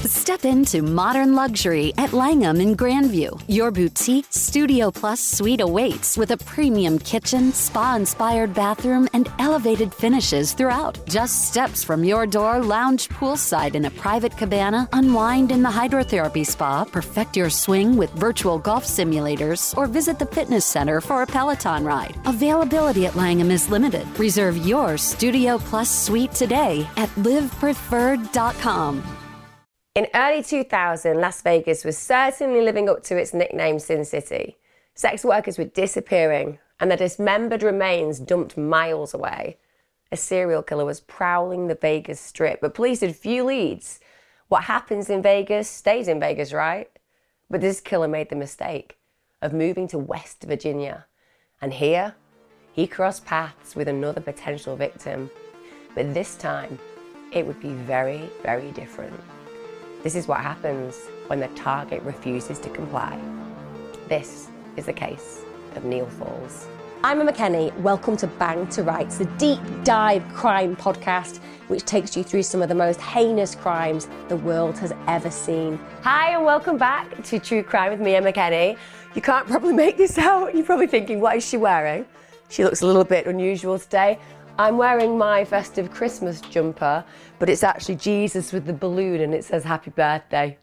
Step into modern luxury at Langham in Grandview. Your boutique Studio Plus suite awaits with a premium kitchen, spa-inspired bathroom, and elevated finishes throughout. Just steps from your door, lounge poolside in a private cabana, unwind in the hydrotherapy spa, perfect your swing with virtual golf simulators, or visit the fitness center for a Peloton ride. Availability at Langham is limited. Reserve your Studio Plus suite today at livepreferred.com. In early 2000, Las Vegas was certainly living up to its nickname Sin City. Sex workers were disappearing and their dismembered remains dumped miles away. A serial killer was prowling the Vegas Strip, but police had few leads. What happens in Vegas stays in Vegas, right? But this killer made the mistake of moving to West Virginia. And here, he crossed paths with another potential victim. But this time, it would be very, very different. This is what happens when the target refuses to comply. This is the case of Neal Falls. I'm Emma Kenny. Welcome to Bang to Rights, the deep dive crime podcast which takes you through some of the most heinous crimes the world has ever seen. Hi, and welcome back to True Crime with me, Emma Kenny. You can't probably make this out. You're probably thinking, what is she wearing? She looks a little bit unusual today. I'm wearing my festive Christmas jumper, but it's actually Jesus with the balloon and it says happy birthday.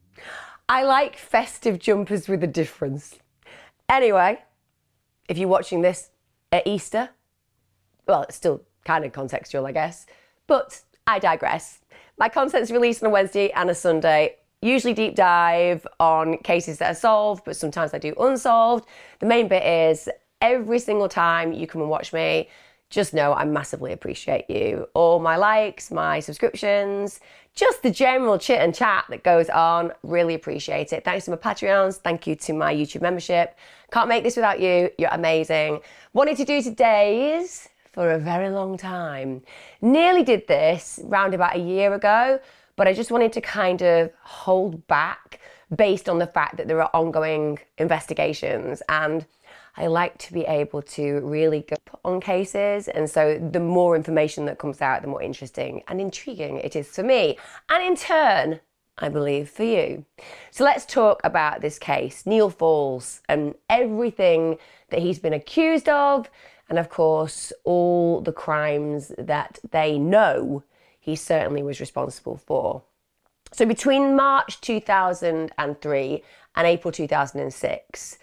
I like festive jumpers with a difference. Anyway, if you're watching this at Easter, well, it's still kind of contextual, I guess, but I digress. My content's released on a Wednesday and a Sunday, usually deep dive on cases that are solved, but sometimes I do unsolved. The main bit is every single time you come and watch me, just know I massively appreciate you. All my likes, my subscriptions, just the general chit and chat that goes on, really appreciate it. Thanks to my Patreons, thank you to my YouTube membership. Can't make this without you, you're amazing. Wanted to do today's for a very long time. Nearly did this round about a year ago, but I just wanted to kind of hold back based on the fact that there are ongoing investigations, and I like to be able to really go on cases, and so the more information that comes out, the more interesting and intriguing it is for me, and in turn, I believe, for you. So let's talk about this case, Neal Falls, and everything that he's been accused of, and of course, all the crimes that they know he certainly was responsible for. So between March 2003 and April 2006,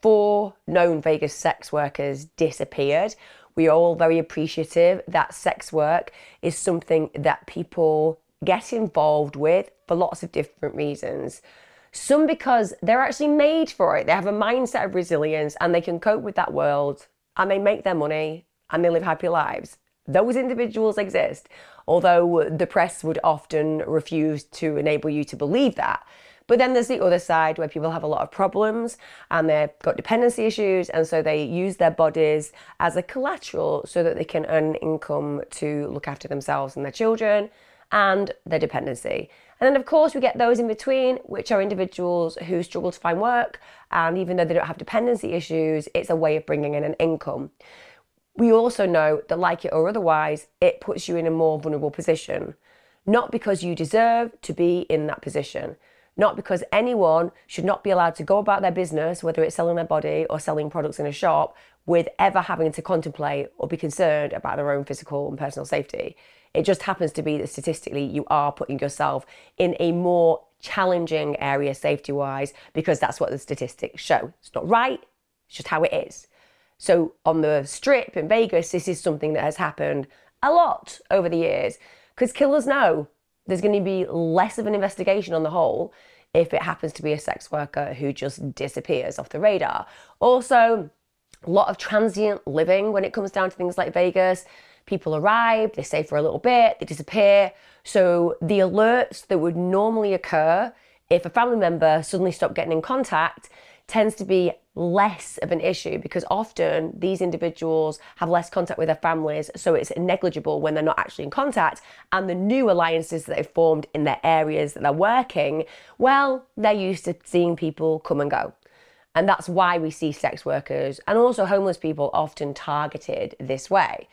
4 known Vegas sex workers disappeared. We are all very appreciative that sex work is something that people get involved with for lots of different reasons. Some because they're actually made for it. They have a mindset of resilience and they can cope with that world and they make their money and they live happy lives. Those individuals exist, although the press would often refuse to enable you to believe that. But then there's the other side where people have a lot of problems and they've got dependency issues, and so they use their bodies as a collateral so that they can earn income to look after themselves and their children and their dependency. And then of course we get those in between, which are individuals who struggle to find work, and even though they don't have dependency issues, it's a way of bringing in an income. We also know that, like it or otherwise, it puts you in a more vulnerable position. Not because you deserve to be in that position. Not because anyone should not be allowed to go about their business, whether it's selling their body or selling products in a shop, with ever having to contemplate or be concerned about their own physical and personal safety. It just happens to be that statistically you are putting yourself in a more challenging area safety-wise, because that's what the statistics show. It's not right, it's just how it is. So on the Strip in Vegas, this is something that has happened a lot over the years, because killers know there's going to be less of an investigation on the whole if it happens to be a sex worker who just disappears off the radar. Also, a lot of transient living when it comes down to things like Vegas. People arrive, they stay for a little bit, they disappear. So the alerts that would normally occur if a family member suddenly stopped getting in contact tends to be less of an issue, because often these individuals have less contact with their families, so it's negligible when they're not actually in contact. And the new alliances that they've formed in their areas that they're working, well, they're used to seeing people come and go. And that's why we see sex workers and also homeless people often targeted this way.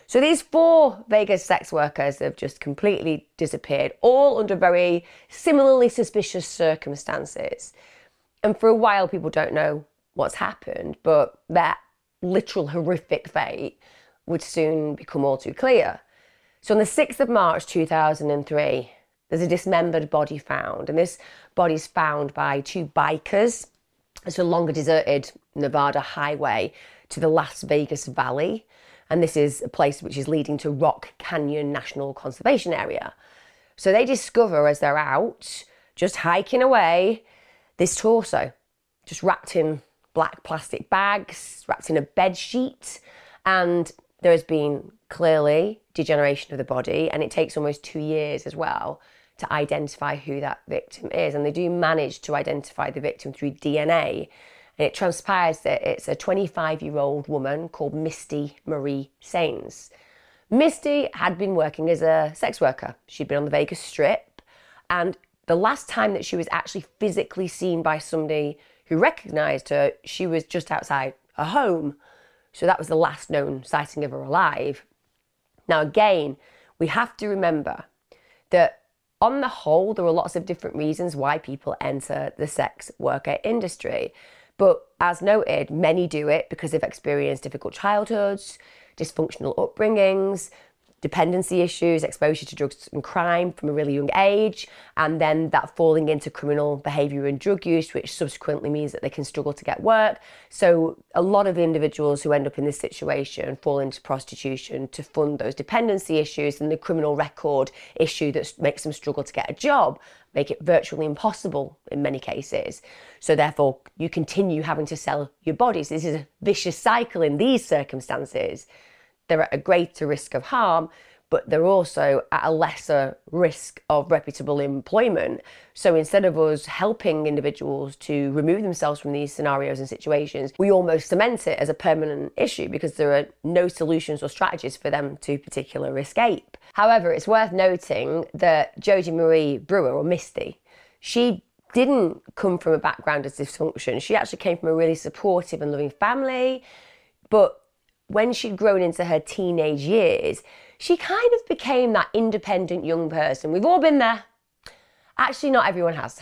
So these 4 Vegas sex workers have just completely disappeared, all under very similarly suspicious circumstances. And for a while, people don't know what's happened, but their literal horrific fate would soon become all too clear. So on the 6th of March 2003, there's a dismembered body found, and this body's found by 2 bikers. It's along a deserted Nevada highway to the Las Vegas Valley, and this is a place which is leading to Rock Canyon National Conservation Area. So they discover as they're out, just hiking away, this torso, just wrapped in black plastic bags, wrapped in a bed sheet, and there has been clearly degeneration of the body, and it takes almost 2 years as well to identify who that victim is. And they do manage to identify the victim through DNA. And it transpires that it's a 25-year-old woman called Misty Marie Sains. Misty had been working as a sex worker. She'd been on the Vegas Strip. And the last time that she was actually physically seen by somebody who recognised her, she was just outside her home. So that was the last known sighting of her alive. Now, again, we have to remember that on the whole, there are lots of different reasons why people enter the sex worker industry. But as noted, many do it because they've experienced difficult childhoods, dysfunctional upbringings, dependency issues, exposure to drugs and crime from a really young age, and then that falling into criminal behaviour and drug use, which subsequently means that they can struggle to get work. So a lot of individuals who end up in this situation fall into prostitution to fund those dependency issues and the criminal record issue that makes them struggle to get a job, make it virtually impossible in many cases. So therefore, you continue having to sell your bodies. This is a vicious cycle in these circumstances. They're at a greater risk of harm, but they're also at a lesser risk of reputable employment. So instead of us helping individuals to remove themselves from these scenarios and situations, we almost cement it as a permanent issue because there are no solutions or strategies for them to particularly escape. However, it's worth noting that Jodie Marie Brewer, or Misty, she didn't come from a background of dysfunction. She actually came from a really supportive and loving family, but when she'd grown into her teenage years, she kind of became that independent young person. We've all been there. Actually, not everyone has.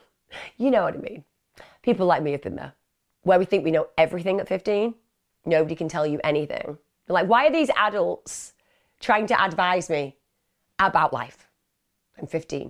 You know what I mean. People like me have been there, where we think we know everything at 15. Nobody can tell you anything. You're like, why are these adults trying to advise me about life? I'm 15.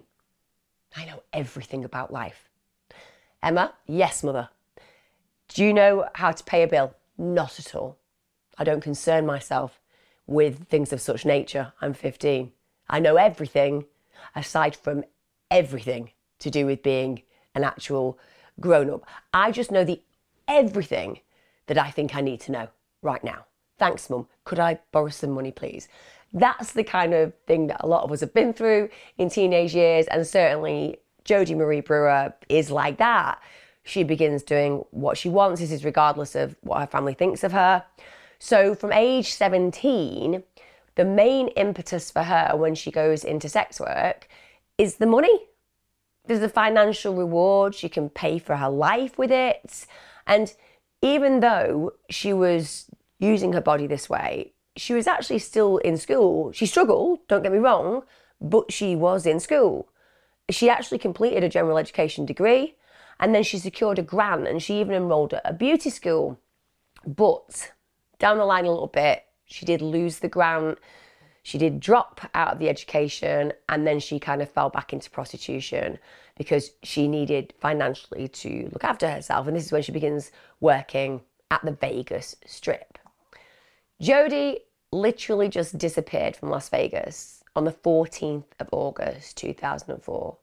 I know everything about life. Emma? Yes, mother. Do you know how to pay a bill? Not at all. I don't concern myself with things of such nature. I'm 15. I know everything aside from everything to do with being an actual grown-up. I just know the everything that I think I need to know right now. Thanks, Mum. Could I borrow some money, please? That's the kind of thing that a lot of us have been through in teenage years, and certainly Jodie Marie Brewer is like that. She begins doing what she wants. This is regardless of what her family thinks of her. So from age 17, the main impetus for her when she goes into sex work is the money. There's a financial reward. She can pay for her life with it. And even though she was using her body this way, she was actually still in school. She struggled, don't get me wrong, but she was in school. She actually completed a general education degree, and then she secured a grant, and she even enrolled at a beauty school. But down the line a little bit, she did lose the grant, she did drop out of the education, and then she kind of fell back into prostitution because she needed financially to look after herself. And this is when she begins working at the Vegas Strip. Jodie literally just disappeared from Las Vegas on the 14th of August 2004.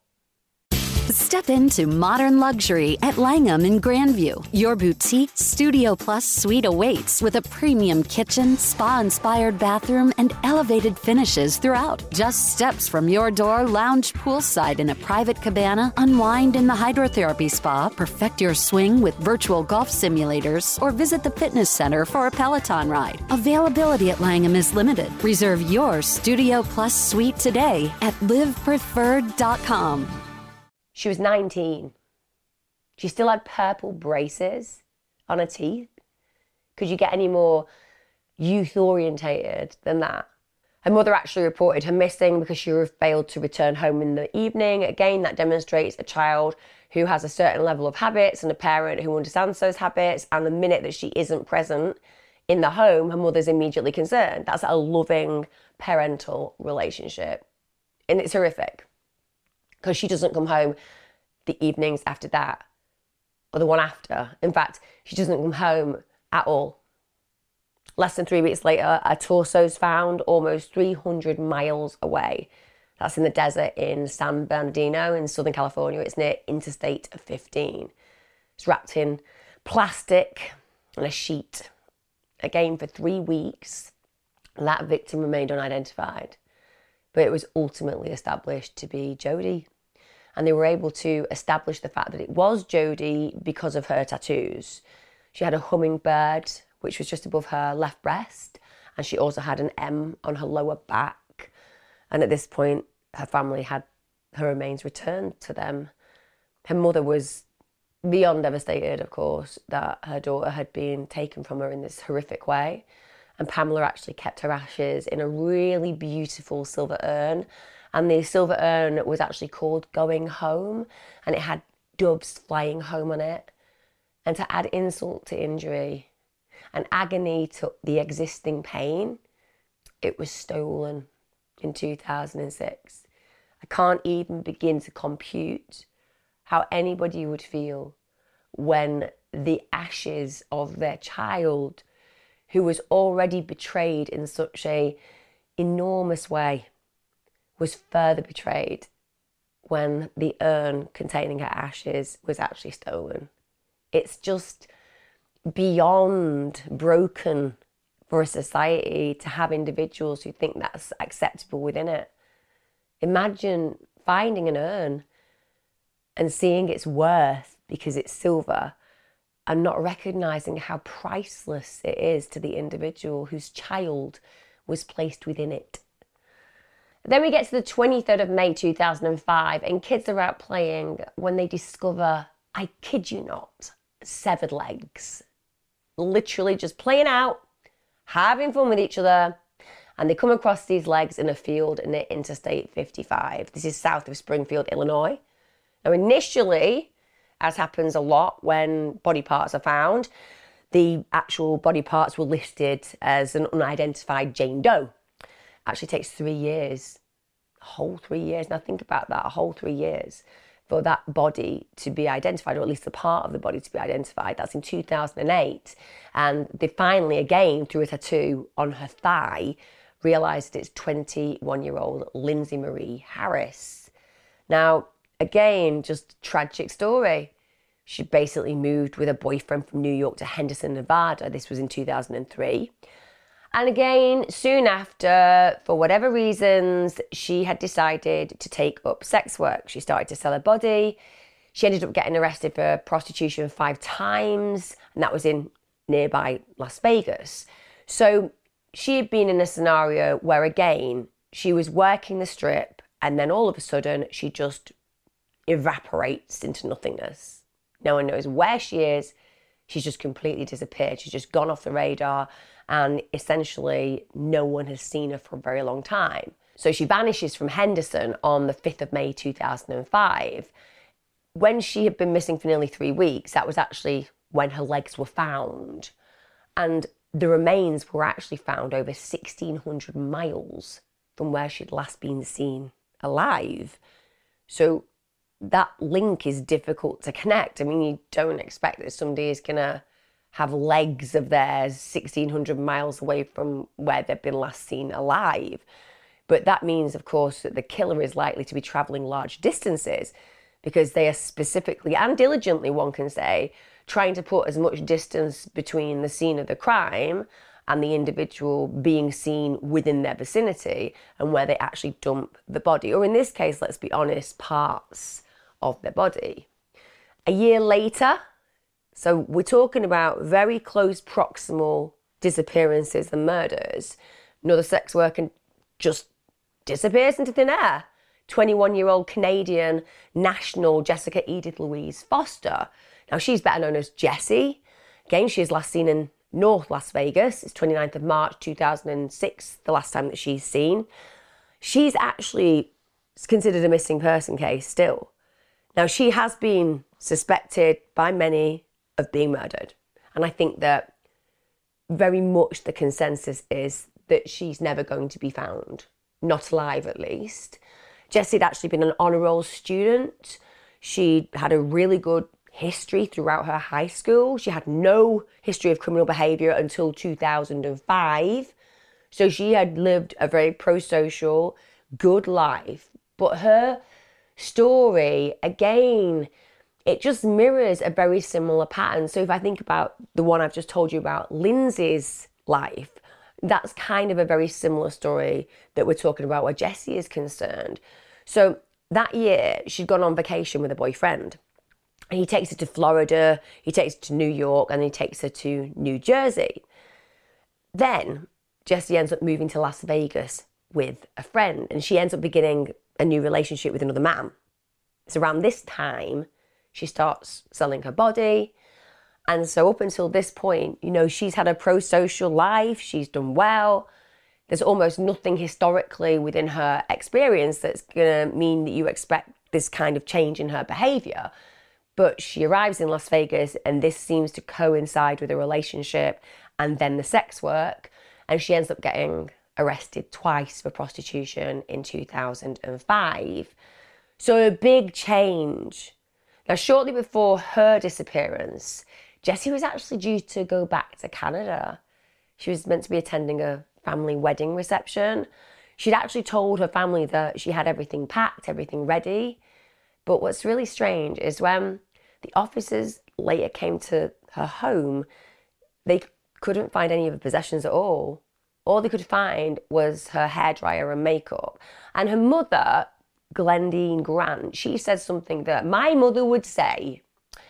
Step into modern luxury at Langham in Grandview. Your boutique Studio Plus suite awaits with a premium kitchen, spa-inspired bathroom, and elevated finishes throughout. Just steps from your door, lounge poolside in a private cabana, unwind in the hydrotherapy spa, perfect your swing with virtual golf simulators, or visit the fitness center for a Peloton ride. Availability at Langham is limited. Reserve your Studio Plus suite today at livepreferred.com. She was 19. She still had purple braces on her teeth. Could you get any more youth-orientated than that. Her mother actually reported her missing because she failed to return home in the evening. Again, that demonstrates a child who has a certain level of habits and a parent who understands those habits. And the minute that she isn't present in the home, her mother's immediately concerned. That's a loving parental relationship. And it's horrific because she doesn't come home the evenings after that or the one after. In fact, she doesn't come home at all. Less than 3 weeks later, her torso's found almost 300 miles away. That's in the desert in San Bernardino in Southern California. It's near Interstate 15. It's wrapped in plastic and a sheet. Again, for 3 weeks, that victim remained unidentified. But it was ultimately established to be Jodi. And they were able to establish the fact that it was Jodi because of her tattoos. She had a hummingbird, which was just above her left breast. And she also had an M on her lower back. And at this point, her family had her remains returned to them. Her mother was beyond devastated, of course, that her daughter had been taken from her in this horrific way. And Pamela actually kept her ashes in a really beautiful silver urn. And the silver urn was actually called Going Home. And it had doves flying home on it. And to add insult to injury and agony to the existing pain, it was stolen in 2006. I can't even begin to compute how anybody would feel when the ashes of their child, who was already betrayed in such a enormous way, was further betrayed when the urn containing her ashes was actually stolen. It's just beyond broken for a society to have individuals who think that's acceptable within it. Imagine finding an urn and seeing its worth because it's silver and not recognising how priceless it is to the individual whose child was placed within it. Then we get to the 23rd of May 2005 and kids are out playing when they discover, I kid you not, severed legs. Literally just playing out, having fun with each other, and they come across these legs in a field near Interstate 55. This is south of Springfield, Illinois. Now initially, as happens a lot when body parts are found, the actual body parts were listed as an unidentified Jane Doe. Actually takes 3 years, a whole 3 years. Now think about that, a whole 3 years for that body to be identified, or at least a part of the body to be identified. That's in 2008. And they finally, again, through a tattoo on her thigh, realised it's 21-year-old Lindsay Marie Harris. Now, again, just tragic story. She basically moved with a boyfriend from New York to Henderson, Nevada. This was in 2003. And again, soon after, for whatever reasons, she had decided to take up sex work. She started to sell her body. She ended up getting arrested for prostitution 5 times, and that was in nearby Las Vegas. So she had been in a scenario where, again, she was working the strip, and then all of a sudden, she just evaporates into nothingness. No one knows where she is. She's just completely disappeared. She's just gone off the radar, and essentially no one has seen her for a very long time. So she vanishes from Henderson on the 5th of May 2005. When she had been missing for nearly 3 weeks, that was actually when her legs were found. And the remains were actually found over 1,600 miles from where she'd last been seen alive. So that link is difficult to connect. I mean, you don't expect that somebody is going to have legs of theirs 1,600 miles away from where they've been last seen alive. But that means, of course, that the killer is likely to be travelling large distances because they are specifically and diligently, one can say, trying to put as much distance between the scene of the crime and the individual being seen within their vicinity and where they actually dump the body. Or in this case, let's be honest, parts of their body. A year later, so we're talking about very close proximal disappearances and murders. Another sex worker just disappears into thin air. 21-year-old Canadian national Jessica Edith Louise Foster. Now she's better known as Jessie. Again, she is last seen in North Las Vegas. It's 29th of March 2006, the last time that she's seen. She's actually considered a missing person case still. Now, she has been suspected by many of being murdered. And I think that very much the consensus is that she's never going to be found. Not alive, at least. Jessie had actually been an honour roll student. She had a really good history throughout her high school. She had no history of criminal behaviour until 2005. So she had lived a very pro-social, good life. But her story, again, it just mirrors a very similar pattern. So if I think about the one I've just told you about, Lindsay's life, that's kind of a very similar story that we're talking about where Jessie is concerned. So that year, she'd gone on vacation with a boyfriend. And he takes her to Florida, he takes her to New York, and he takes her to New Jersey. Then Jessie ends up moving to Las Vegas with a friend, and she ends up beginning a new relationship with another man. It's around this time she starts selling her body. And so up until this point, you know, she's had a pro-social life, she's done well. There's almost nothing historically within her experience that's going to mean that you expect this kind of change in her behaviour. But she arrives in Las Vegas, and this seems to coincide with a relationship and then the sex work. And she ends up getting arrested twice for prostitution in 2005. So a big change. Now, shortly before her disappearance, Jessie was actually due to go back to Canada. She was meant to be attending a family wedding reception. She'd actually told her family that she had everything packed, everything ready. But what's really strange is when the officers later came to her home, they couldn't find any of her possessions at all. All they could find was her hairdryer and makeup. And her mother, Glendine Grant, she said something that my mother would say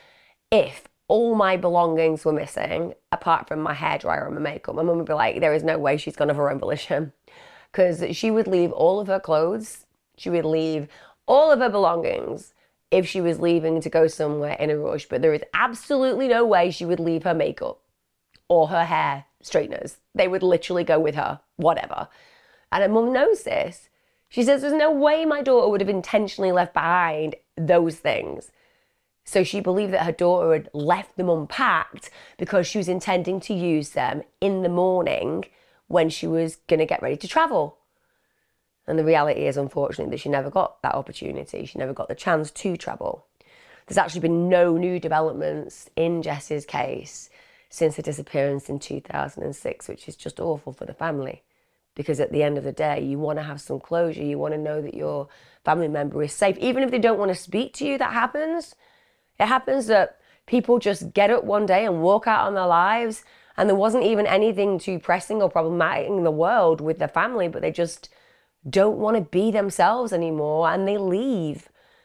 if all my belongings were missing, apart from my hairdryer and my makeup. My mum would be like, there is no way she's gone of her own volition. Because she would leave all of her clothes, she would leave all of her belongings if she was leaving to go somewhere in a rush. But there is absolutely no way she would leave her makeup or her hair straighteners. They would literally go with her, whatever. And her mum knows this. She says there's no way my daughter would have intentionally left behind those things. So she believed that her daughter had left them unpacked because she was intending to use them in the morning when she was going to get ready to travel. And the reality is, unfortunately, that she never got that opportunity. She never got the chance to travel. There's actually been no new developments in Jessie's case since her disappearance in 2006, which is just awful for the family. Because at the end of the day, you want to have some closure. You want to know that your family member is safe. Even if they don't want to speak to you, that happens. It happens that people just get up one day and walk out on their lives, and there wasn't even anything too pressing or problematic in the world with their family, but they just don't want to be themselves anymore and they leave.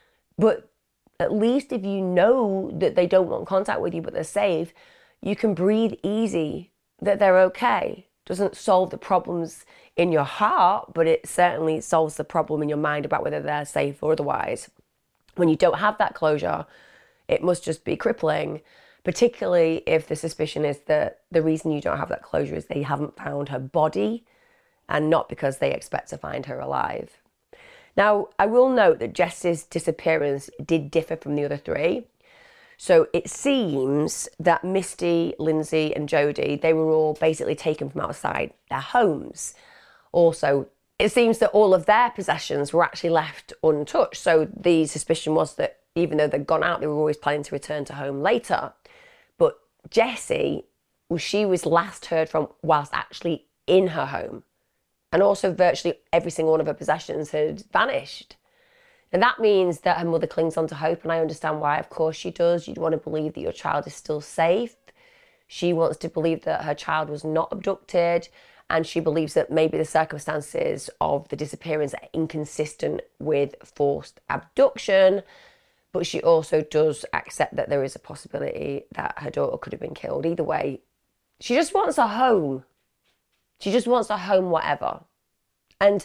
But at least if you know that they don't want contact with you but they're safe, you can breathe easy that they're okay. Doesn't solve the problems in your heart, but it certainly solves the problem in your mind about whether they're safe or otherwise. When you don't have that closure, it must just be crippling, particularly if the suspicion is that the reason you don't have that closure is they haven't found her body and not because they expect to find her alive. Now, I will note that Jessie's disappearance did differ from the other three. So it seems that Misty, Lindsay and Jodie, they were all basically taken from outside their homes. Also, it seems that all of their possessions were actually left untouched. So the suspicion was that even though they'd gone out, they were always planning to return to home later. But Jessie, she was last heard from whilst actually in her home. And also virtually every single one of her possessions had vanished. And that means that her mother clings on to hope, and I understand why. Of course she does. You'd want to believe that your child is still safe. She wants to believe that her child was not abducted, and she believes that maybe the circumstances of the disappearance are inconsistent with forced abduction. But she also does accept that there is a possibility that her daughter could have been killed. Either way, she just wants a home. She just wants a home, whatever. And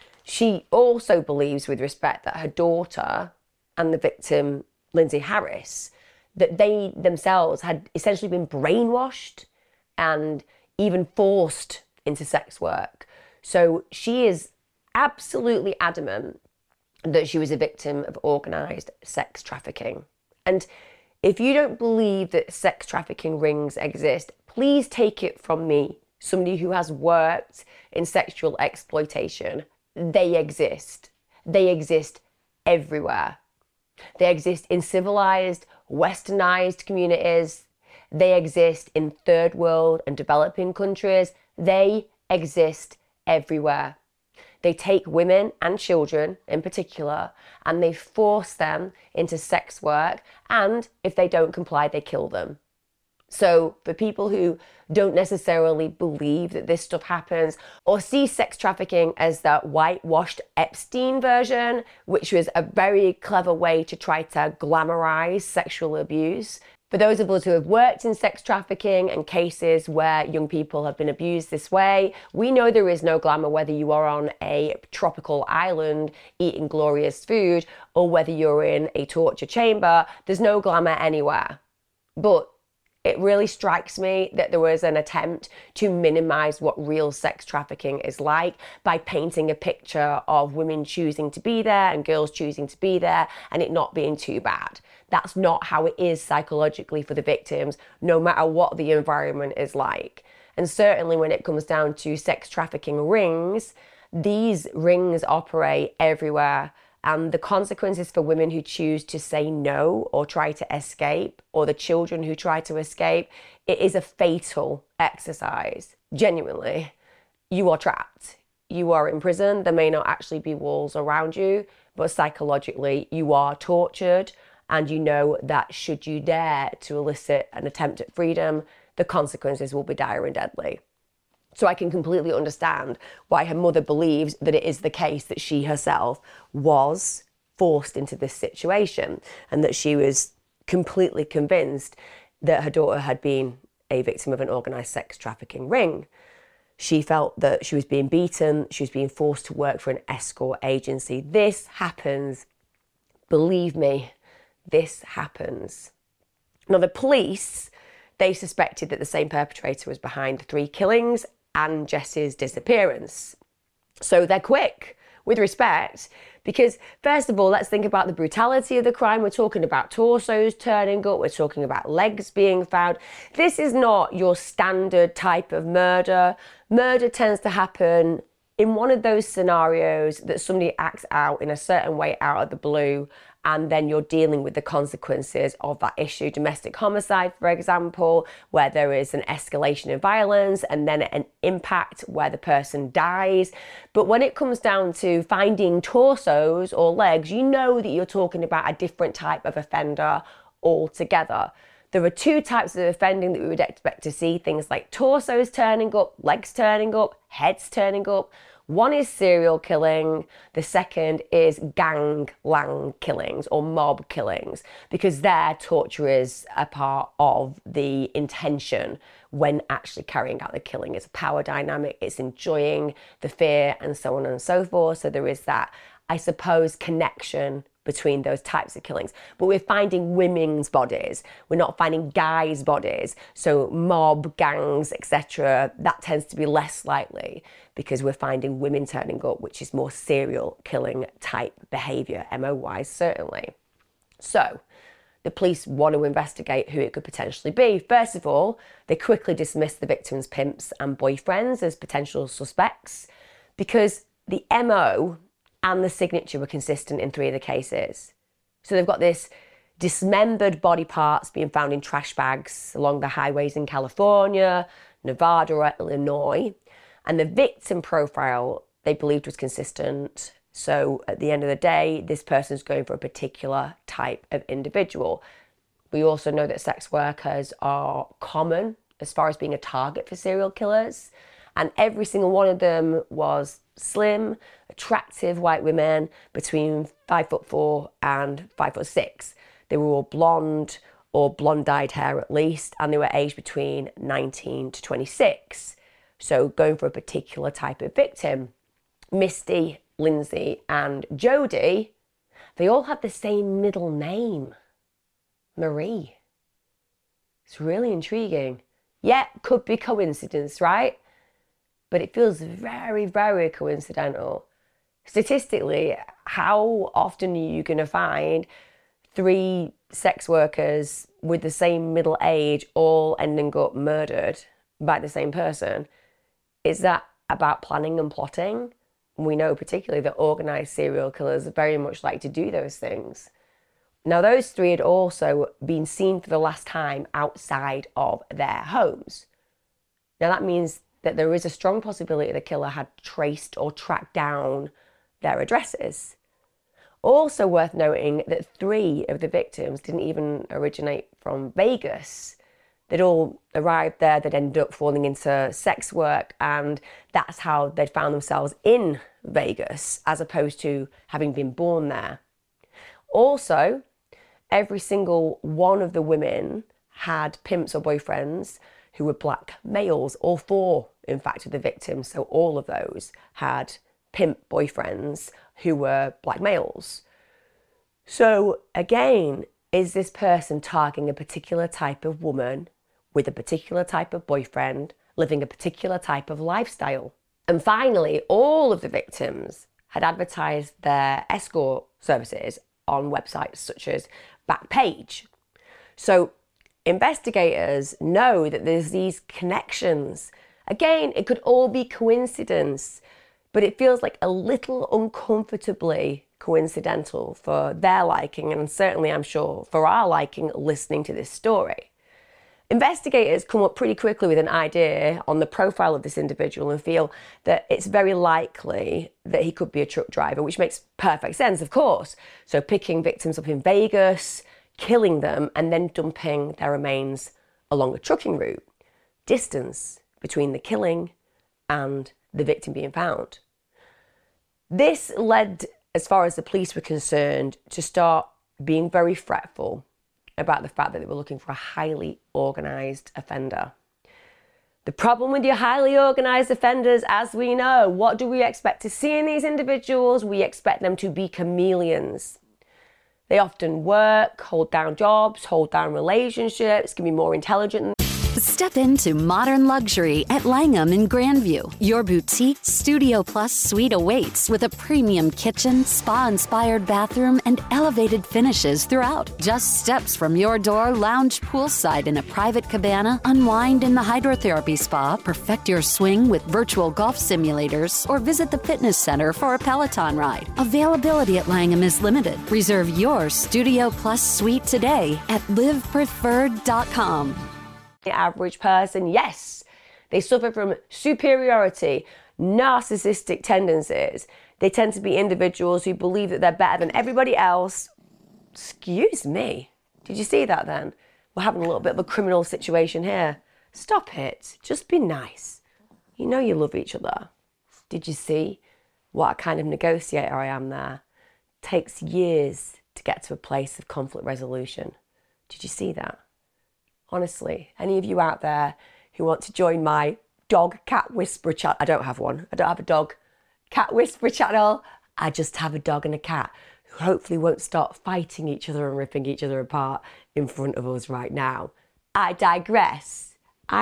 she also believes, with respect, that her daughter and the victim, Lindsay Harris, that they themselves had essentially been brainwashed and even forced into sex work. So she is absolutely adamant that she was a victim of organised sex trafficking. And if you don't believe that sex trafficking rings exist, please take it from me, somebody who has worked in sexual exploitation. They exist. They exist everywhere. They exist in civilized, westernized communities. They exist in third world and developing countries. They exist everywhere. They take women and children in particular, and they force them into sex work, and if they don't comply, they kill them. So for people who don't necessarily believe that this stuff happens or see sex trafficking as that whitewashed Epstein version, which was a very clever way to try to glamorize sexual abuse, for those of us who have worked in sex trafficking and cases where young people have been abused this way, we know there is no glamour whether you are on a tropical island eating glorious food or whether you're in a torture chamber. There's no glamour anywhere. But it really strikes me that there was an attempt to minimize what real sex trafficking is like by painting a picture of women choosing to be there and girls choosing to be there and it not being too bad. That's not how it is psychologically for the victims, no matter what the environment is like. And certainly when it comes down to sex trafficking rings, these rings operate everywhere. And the consequences for women who choose to say no or try to escape, or the children who try to escape, it is a fatal exercise. Genuinely, you are trapped. You are in prison. There may not actually be walls around you, but psychologically, you are tortured. And you know that should you dare to elicit an attempt at freedom, the consequences will be dire and deadly. So I can completely understand why her mother believes that it is the case that she herself was forced into this situation and that she was completely convinced that her daughter had been a victim of an organised sex trafficking ring. She felt that she was being beaten, she was being forced to work for an escort agency. This happens. Believe me, this happens. Now, the police, they suspected that the same perpetrator was behind the 3 killings and Jess's disappearance. So they're quick, with respect, because first of all, let's think about the brutality of the crime. We're talking about torsos turning up, we're talking about legs being found. This is not your standard type of murder. Murder tends to happen in one of those scenarios that somebody acts out in a certain way out of the blue, and then you're dealing with the consequences of that issue. Domestic homicide, for example, where there is an escalation of violence and then an impact where the person dies. But when it comes down to finding torsos or legs, you know that you're talking about a different type of offender altogether. There are 2 types of offending that we would expect to see, things like torsos turning up, legs turning up, heads turning up. One is serial killing, the second is gangland killings or mob killings, because there torture is a part of the intention when actually carrying out the killing. It's a power dynamic, it's enjoying the fear and so on and so forth. So there is that, I suppose, connection between those types of killings. But we're finding women's bodies, we're not finding guys' bodies. So mob, gangs, etc., that tends to be less likely because we're finding women turning up, which is more serial killing type behaviour, MO-wise, certainly. So the police want to investigate who it could potentially be. First of all, they quickly dismiss the victim's pimps and boyfriends as potential suspects because the MO and the signature were consistent in 3 of the cases. So they've got this dismembered body parts being found in trash bags along the highways in California, Nevada, or Illinois. And the victim profile they believed was consistent. So at the end of the day, this person's going for a particular type of individual. We also know that sex workers are common as far as being a target for serial killers. And every single one of them was slim, attractive white women between 5'4" and 5'6". They were all blonde or blonde-dyed hair at least, and they were aged between 19 to 26. So going for a particular type of victim. Misty, Lindsay, and Jodie, they all had the same middle name, Marie. It's really intriguing. Yeah, could be coincidence, right? But it feels very, very coincidental. Statistically, how often are you going to find 3 sex workers with the same middle age all ending up murdered by the same person? Is that about planning and plotting? We know particularly that organised serial killers very much like to do those things. Now, those 3 had also been seen for the last time outside of their homes. Now, that means that there is a strong possibility the killer had traced or tracked down their addresses. Also worth noting that 3 of the victims didn't even originate from Vegas. They'd all arrived there, they'd ended up falling into sex work, and that's how they'd found themselves in Vegas, as opposed to having been born there. Also, every single one of the women had pimps or boyfriends who were black males. All 4, in fact, of the victims, so all of those had pimp boyfriends who were black males. So again, is this person targeting a particular type of woman with a particular type of boyfriend, living a particular type of lifestyle? And finally, all of the victims had advertised their escort services on websites such as Backpage. So investigators know that there's these connections. Again, it could all be coincidence, but it feels like a little uncomfortably coincidental for their liking, and certainly I'm sure for our liking listening to this story. Investigators come up pretty quickly with an idea on the profile of this individual and feel that it's very likely that he could be a truck driver, which makes perfect sense, of course. So picking victims up in Vegas, killing them, and then dumping their remains along a trucking route. Distance between the killing and the victim being found. This led, as far as the police were concerned, to start being very fretful about the fact that they were looking for a highly organised offender. The problem with your highly organised offenders, as we know, what do we expect to see in these individuals? We expect them to be chameleons. They often work, hold down jobs, hold down relationships, can be more intelligent. Step into modern luxury at Langham in Grandview. Your boutique Studio Plus suite awaits with a premium kitchen, spa-inspired bathroom, and elevated finishes throughout. Just steps from your door, lounge poolside in a private cabana, unwind in the hydrotherapy spa, perfect your swing with virtual golf simulators, or visit the fitness center for a Peloton ride. Availability at Langham is limited. Reserve your Studio Plus suite today at livepreferred.com. The average person, yes, they suffer from superiority, narcissistic tendencies. They tend to be individuals who believe that they're better than everybody else. Excuse me, did you see that then? We're having a little bit of a criminal situation here. Stop it, just be nice. You know you love each other. Did you see what kind of negotiator I am there? Takes years to get to a place of conflict resolution. Did you see that? Honestly, any of you out there who want to join my dog-cat whisperer channel, I don't have one. I don't have a dog-cat whisperer channel. I just have a dog and a cat who hopefully won't start fighting each other and ripping each other apart in front of us right now. I digress.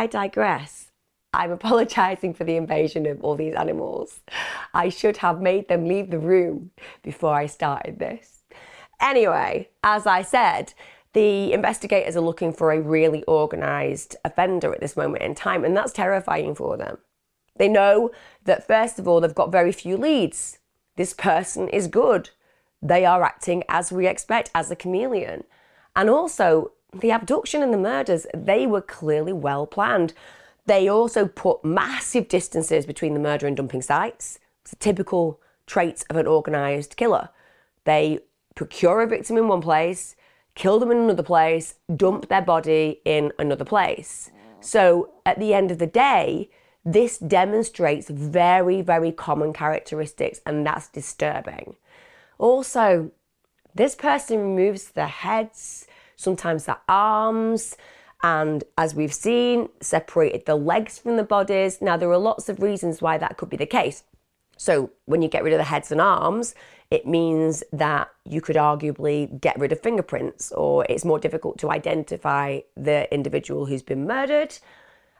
I'm apologising for the invasion of all these animals. I should have made them leave the room before I started this. Anyway, as I said, the investigators are looking for a really organised offender at this moment in time, and that's terrifying for them. They know that, first of all, they've got very few leads. This person is good. They are acting as we expect, as a chameleon. And also, the abduction and the murders, they were clearly well planned. They also put massive distances between the murder and dumping sites. It's a typical trait of an organised killer. They procure a victim in one place, kill them in another place, dump their body in another place. So at the end of the day, this demonstrates very, very common characteristics, and that's disturbing. Also, this person removes their heads, sometimes their arms, and as we've seen, separated the legs from the bodies. Now, there are lots of reasons why that could be the case. So when you get rid of the heads and arms, it means that you could arguably get rid of fingerprints, or it's more difficult to identify the individual who's been murdered.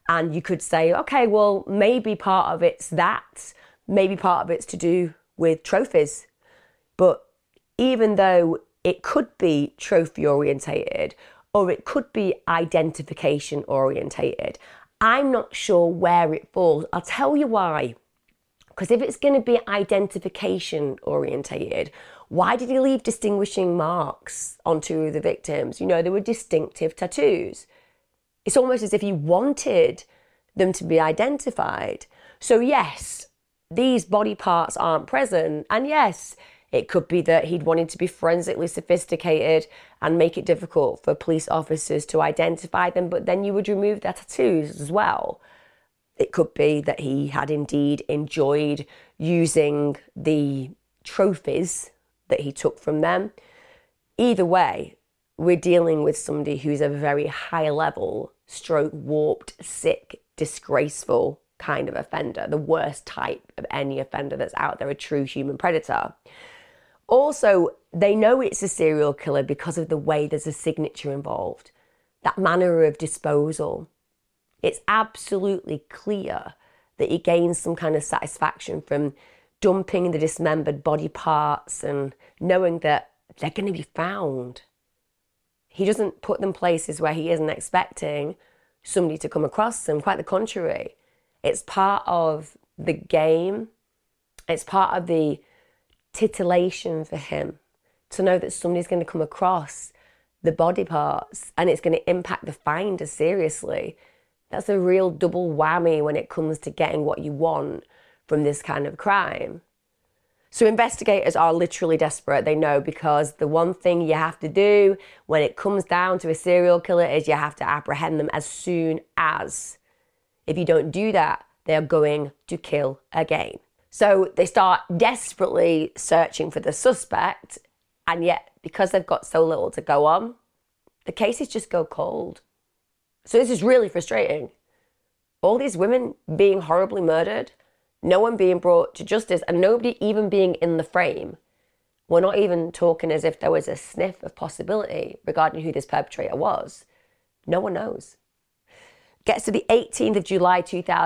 And you could say, okay, well, maybe part of it's that, maybe part of it's to do with trophies. But even though it could be trophy orientated or it could be identification orientated, I'm not sure where it falls. I'll tell you why. Because if it's going to be identification orientated, why did he leave distinguishing marks on two of the victims? You know, they were distinctive tattoos. It's almost as if he wanted them to be identified. So yes, these body parts aren't present. And yes, it could be that he'd wanted to be forensically sophisticated and make it difficult for police officers to identify them, but then you would remove their tattoos as well. It could be that he had indeed enjoyed using the trophies that he took from them. Either way, we're dealing with somebody who's a very high level, stroke, warped, sick, disgraceful kind of offender, the worst type of any offender that's out there, a true human predator. Also, they know it's a serial killer because of the way there's a signature involved, that manner of disposal. It's absolutely clear that he gains some kind of satisfaction from dumping the dismembered body parts and knowing that they're going to be found. He doesn't put them places where he isn't expecting somebody to come across them. Quite the contrary. It's part of the game. It's part of the titillation for him to know that somebody's going to come across the body parts and it's going to impact the finder seriously. That's a real double whammy when it comes to getting what you want from this kind of crime. So investigators are literally desperate, they know, because the one thing you have to do when it comes down to a serial killer is you have to apprehend them as soon as. If you don't do that, they're going to kill again. So they start desperately searching for the suspect, and yet because they've got so little to go on, the cases just go cold. So this is really frustrating. All these women being horribly murdered, no one being brought to justice, and nobody even being in the frame. We're not even talking as if there was a sniff of possibility regarding who this perpetrator was. No one knows. Gets to the 18th of July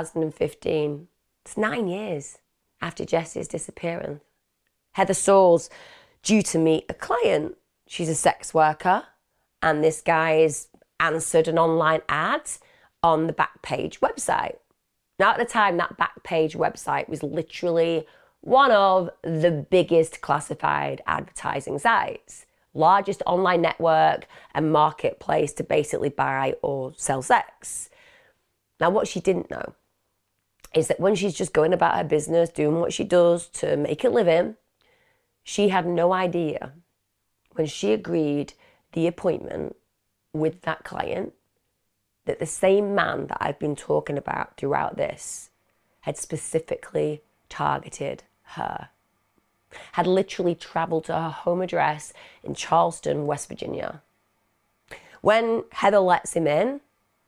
2015. It's 9 years after Jessie's disappearance. Heather Sauls due to meet a client. She's a sex worker, and this guy's answered an online ad on the Backpage website. Now, at the time, that Backpage website was literally one of the biggest classified advertising sites, largest online network and marketplace to basically buy or sell sex. Now, what she didn't know is that when she's just going about her business, doing what she does to make a living, she had no idea when she agreed the appointment with that client that the same man that I've been talking about throughout this had specifically targeted her, had literally traveled to her home address in Charleston, West Virginia. When Heather lets him in,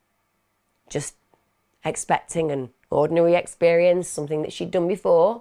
just expecting an ordinary experience, something that she'd done before,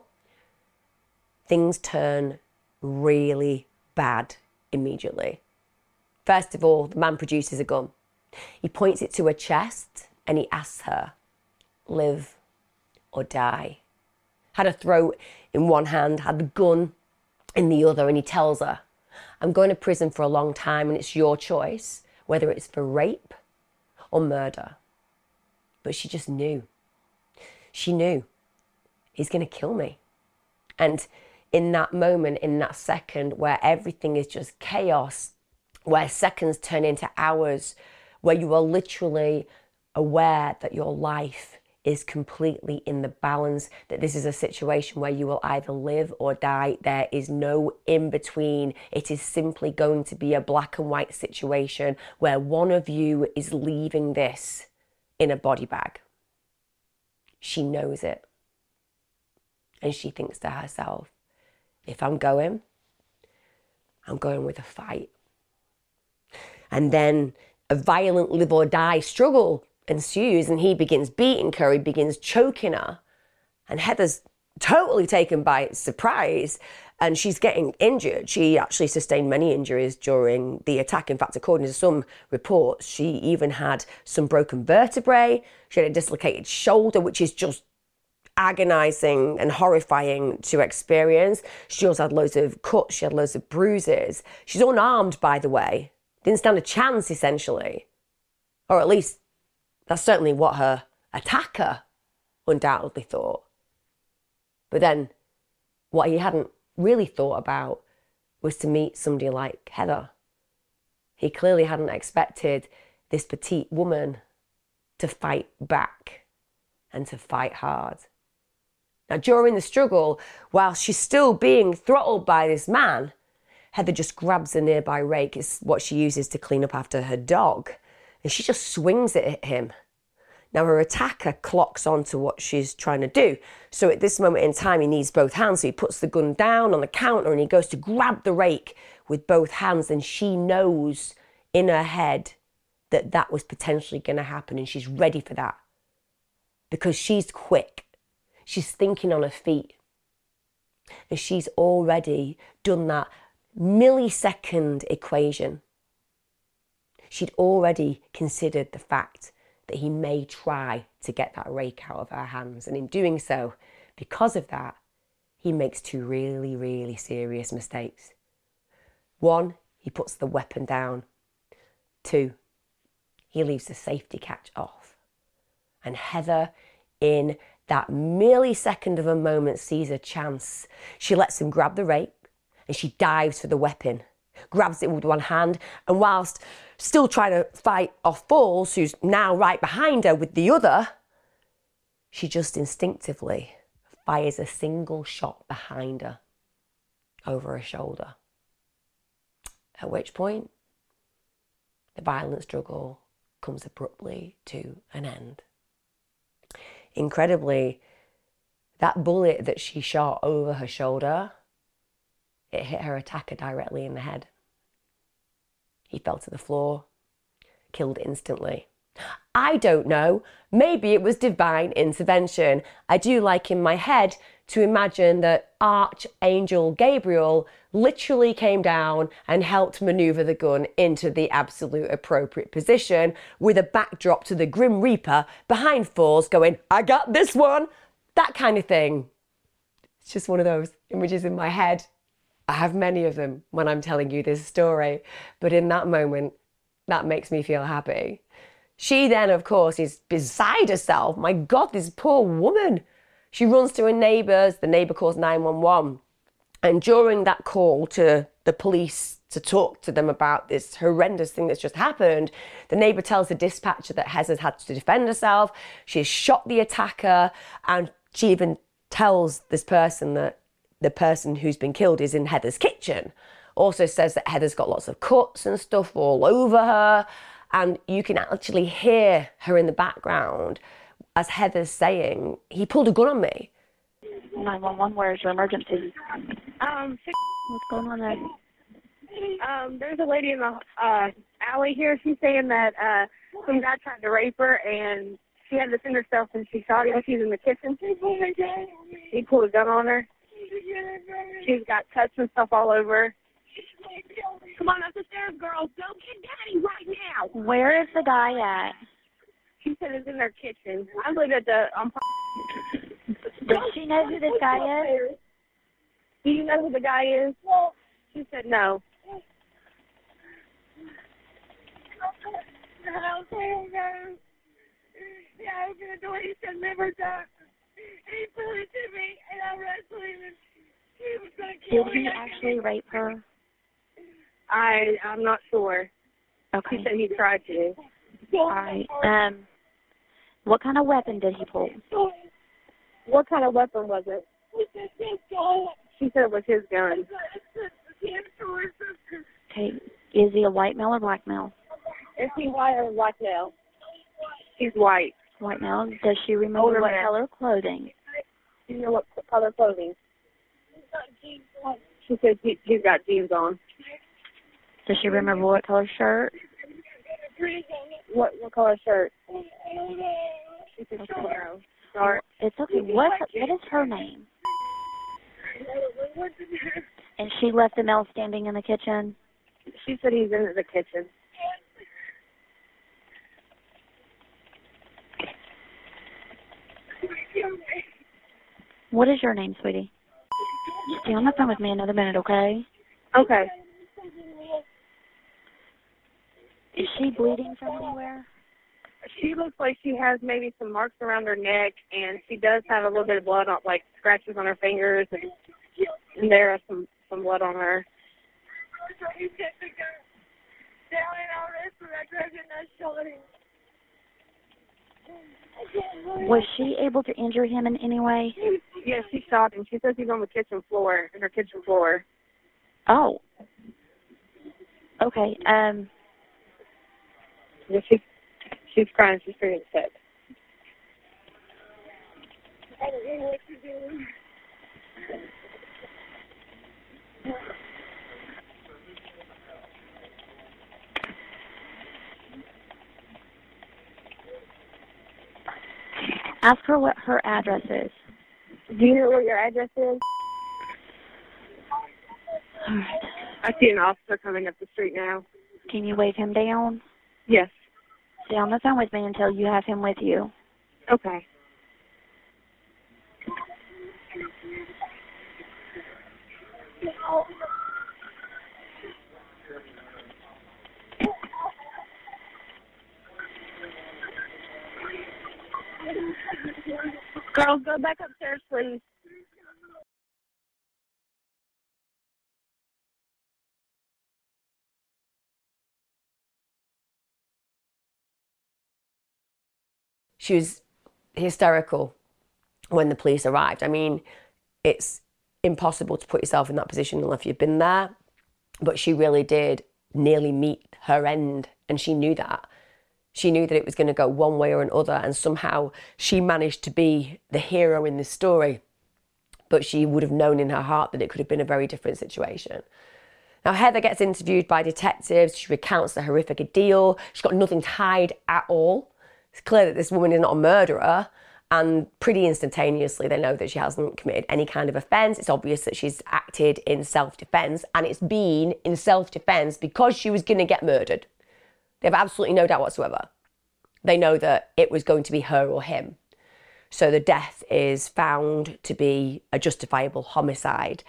things turn really bad immediately. First of all, the man produces a gun. He points it to her chest and he asks her, live or die. Had her throat in one hand, had the gun in the other, and he tells her, I'm going to prison for a long time and it's your choice, whether it's for rape or murder. But she just knew. She knew he's going to kill me. And in that moment, in that second where everything is just chaos, where seconds turn into hours, where you are literally aware that your life is completely in the balance, that this is a situation where you will either live or die. There is no in between. It is simply going to be a black and white situation where one of you is leaving this in a body bag. She knows it. And she thinks to herself, if I'm going with a fight. And then a violent live or die struggle ensues, and he begins beating her, he begins choking her, and Heather's totally taken by surprise and she's getting injured. She actually sustained many injuries during the attack. In fact, according to some reports, she even had some broken vertebrae. She had a dislocated shoulder, which is just agonizing and horrifying to experience. She also had loads of cuts. She had loads of bruises. She's unarmed, by the way. Didn't stand a chance, essentially. Or at least that's certainly what her attacker undoubtedly thought. But then what he hadn't really thought about was to meet somebody like Heather. He clearly hadn't expected this petite woman to fight back and to fight hard. Now, during the struggle, while she's still being throttled by this man, Heather just grabs a nearby rake. It's what she uses to clean up after her dog. And she just swings it at him. Now, her attacker clocks on to what she's trying to do. So at this moment in time, he needs both hands. So he puts the gun down on the counter and he goes to grab the rake with both hands. And she knows in her head that that was potentially going to happen. And she's ready for that because she's quick. She's thinking on her feet. And she's already done that millisecond equation. She'd already considered the fact that he may try to get that rake out of her hands. And in doing so, because of that, he makes two really, really serious mistakes. One, he puts the weapon down. Two, he leaves the safety catch off. And Heather, in that millisecond of a moment, sees a chance. She lets him grab the rake and she dives for the weapon, grabs it with one hand, and whilst still trying to fight off Falls, who's now right behind her with the other, she just instinctively fires a single shot behind her, over her shoulder. At which point, the violent struggle comes abruptly to an end. Incredibly, that bullet that she shot over her shoulder, it hit her attacker directly in the head. He fell to the floor, killed instantly. I don't know, maybe it was divine intervention. I do like in my head to imagine that Archangel Gabriel literally came down and helped maneuver the gun into the absolute appropriate position with a backdrop to the Grim Reaper behind Falls going, I got this one, that kind of thing. It's just one of those images in my head. I have many of them when I'm telling you this story, but in that moment, that makes me feel happy. She then, of course, is beside herself. My God, this poor woman. She runs to her neighbours. The neighbour calls 911. And during that call to the police to talk to them about this horrendous thing that's just happened, the neighbour tells the dispatcher that Heather's had to defend herself. She's shot the attacker, and she even tells this person that the person who's been killed is in Heather's kitchen. Also says that Heather's got lots of cuts and stuff all over her. And you can actually hear her in the background as Heather's saying, he pulled a gun on me. 911, where's your emergency? What's going on there? There's a lady in the alley here. She's saying that some guy tried to rape her and she had to defend herself and she shot him. She's in the kitchen. He pulled a gun on her. She's got cuts and stuff all over. Come on up the stairs, girls. Go get Daddy right now. Where is the guy at? She said it's in their kitchen. I believe at the Does she know who this guy is? Do you know who the guy is? Well, she said no. Yeah, I was gonna do it. He said never done. He threw it to me, and I wrestled him, and he was gonna kill me. Did he actually rape her? I'm not sure. Okay. He said he tried to. All right. What kind of weapon did he pull? What kind of weapon was it? She said it was his gun. Okay. Is he a white male or black male? Is he white or black male? He's white. White male. Does she remember what color clothing? Do you know what color clothing? She said he's got jeans on. Does she remember what color shirt? What color shirt? Okay. It's okay. What is her name? And she left the male standing in the kitchen? She said he's in the kitchen. What is your name, sweetie? Stay on the phone with me another minute, okay? Okay. Is she bleeding from anywhere? She looks like she has maybe some marks around her neck, and she does have a little bit of blood on, like scratches on her fingers, and there is some blood on her. Was she able to injure him in any way? Yes, she shot him. She says he's on the kitchen floor, in her kitchen floor. Oh. Okay, Yeah, she's crying. She's pretty upset. I don't know what to do. ask her what her address is. Do you know where your address is? All right. I see an officer coming up the street now. Can you wave him down? Yes. Stay on the phone with me until you have him with you. Okay. Girls, go back upstairs, please. She was hysterical when the police arrived. I mean, it's impossible to put yourself in that position unless you've been there, but she really did nearly meet her end, and she knew that. She knew that it was going to go one way or another, and somehow she managed to be the hero in this story, but she would have known in her heart that it could have been a very different situation. Now, Heather gets interviewed by detectives. She recounts the horrific ordeal. She's got nothing to hide at all. It's clear that this woman is not a murderer, and pretty instantaneously they know that she hasn't committed any kind of offence. It's obvious that she's acted in self-defence, and it's been in self-defence because she was going to get murdered. They have absolutely no doubt whatsoever. They know that it was going to be her or him. So the death is found to be a justifiable homicide.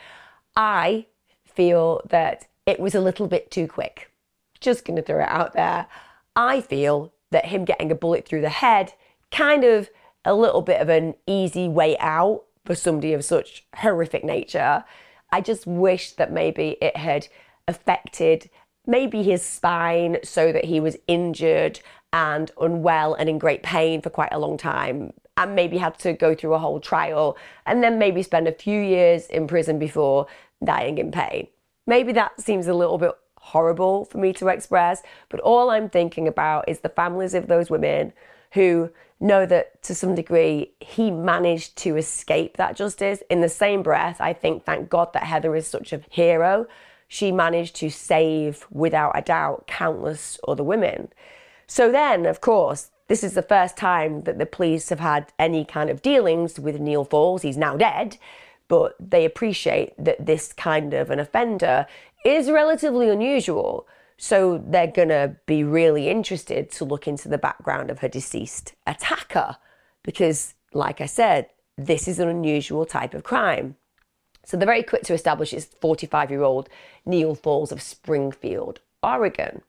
I feel that it was a little bit too quick. Just going to throw it out there. I feel that him getting a bullet through the head, kind of a little bit of an easy way out for somebody of such horrific nature. I just wish that maybe it had affected maybe his spine so that he was injured and unwell and in great pain for quite a long time, and maybe had to go through a whole trial and then maybe spend a few years in prison before dying in pain. Maybe that seems a little bit horrible for me to express, but all I'm thinking about is the families of those women who know that to some degree he managed to escape that justice. In the same breath, I think, thank God that Heather is such a hero. She managed to save, without a doubt, countless other women. So then, of course, this is the first time that the police have had any kind of dealings with Neal Falls. He's now dead, but they appreciate that this kind of an offender is relatively unusual. So they're going to be really interested to look into the background of her deceased attacker, because, like I said, this is an unusual type of crime. So they're very quick to establish it's 45-year-old Neal Falls of Springfield, Oregon.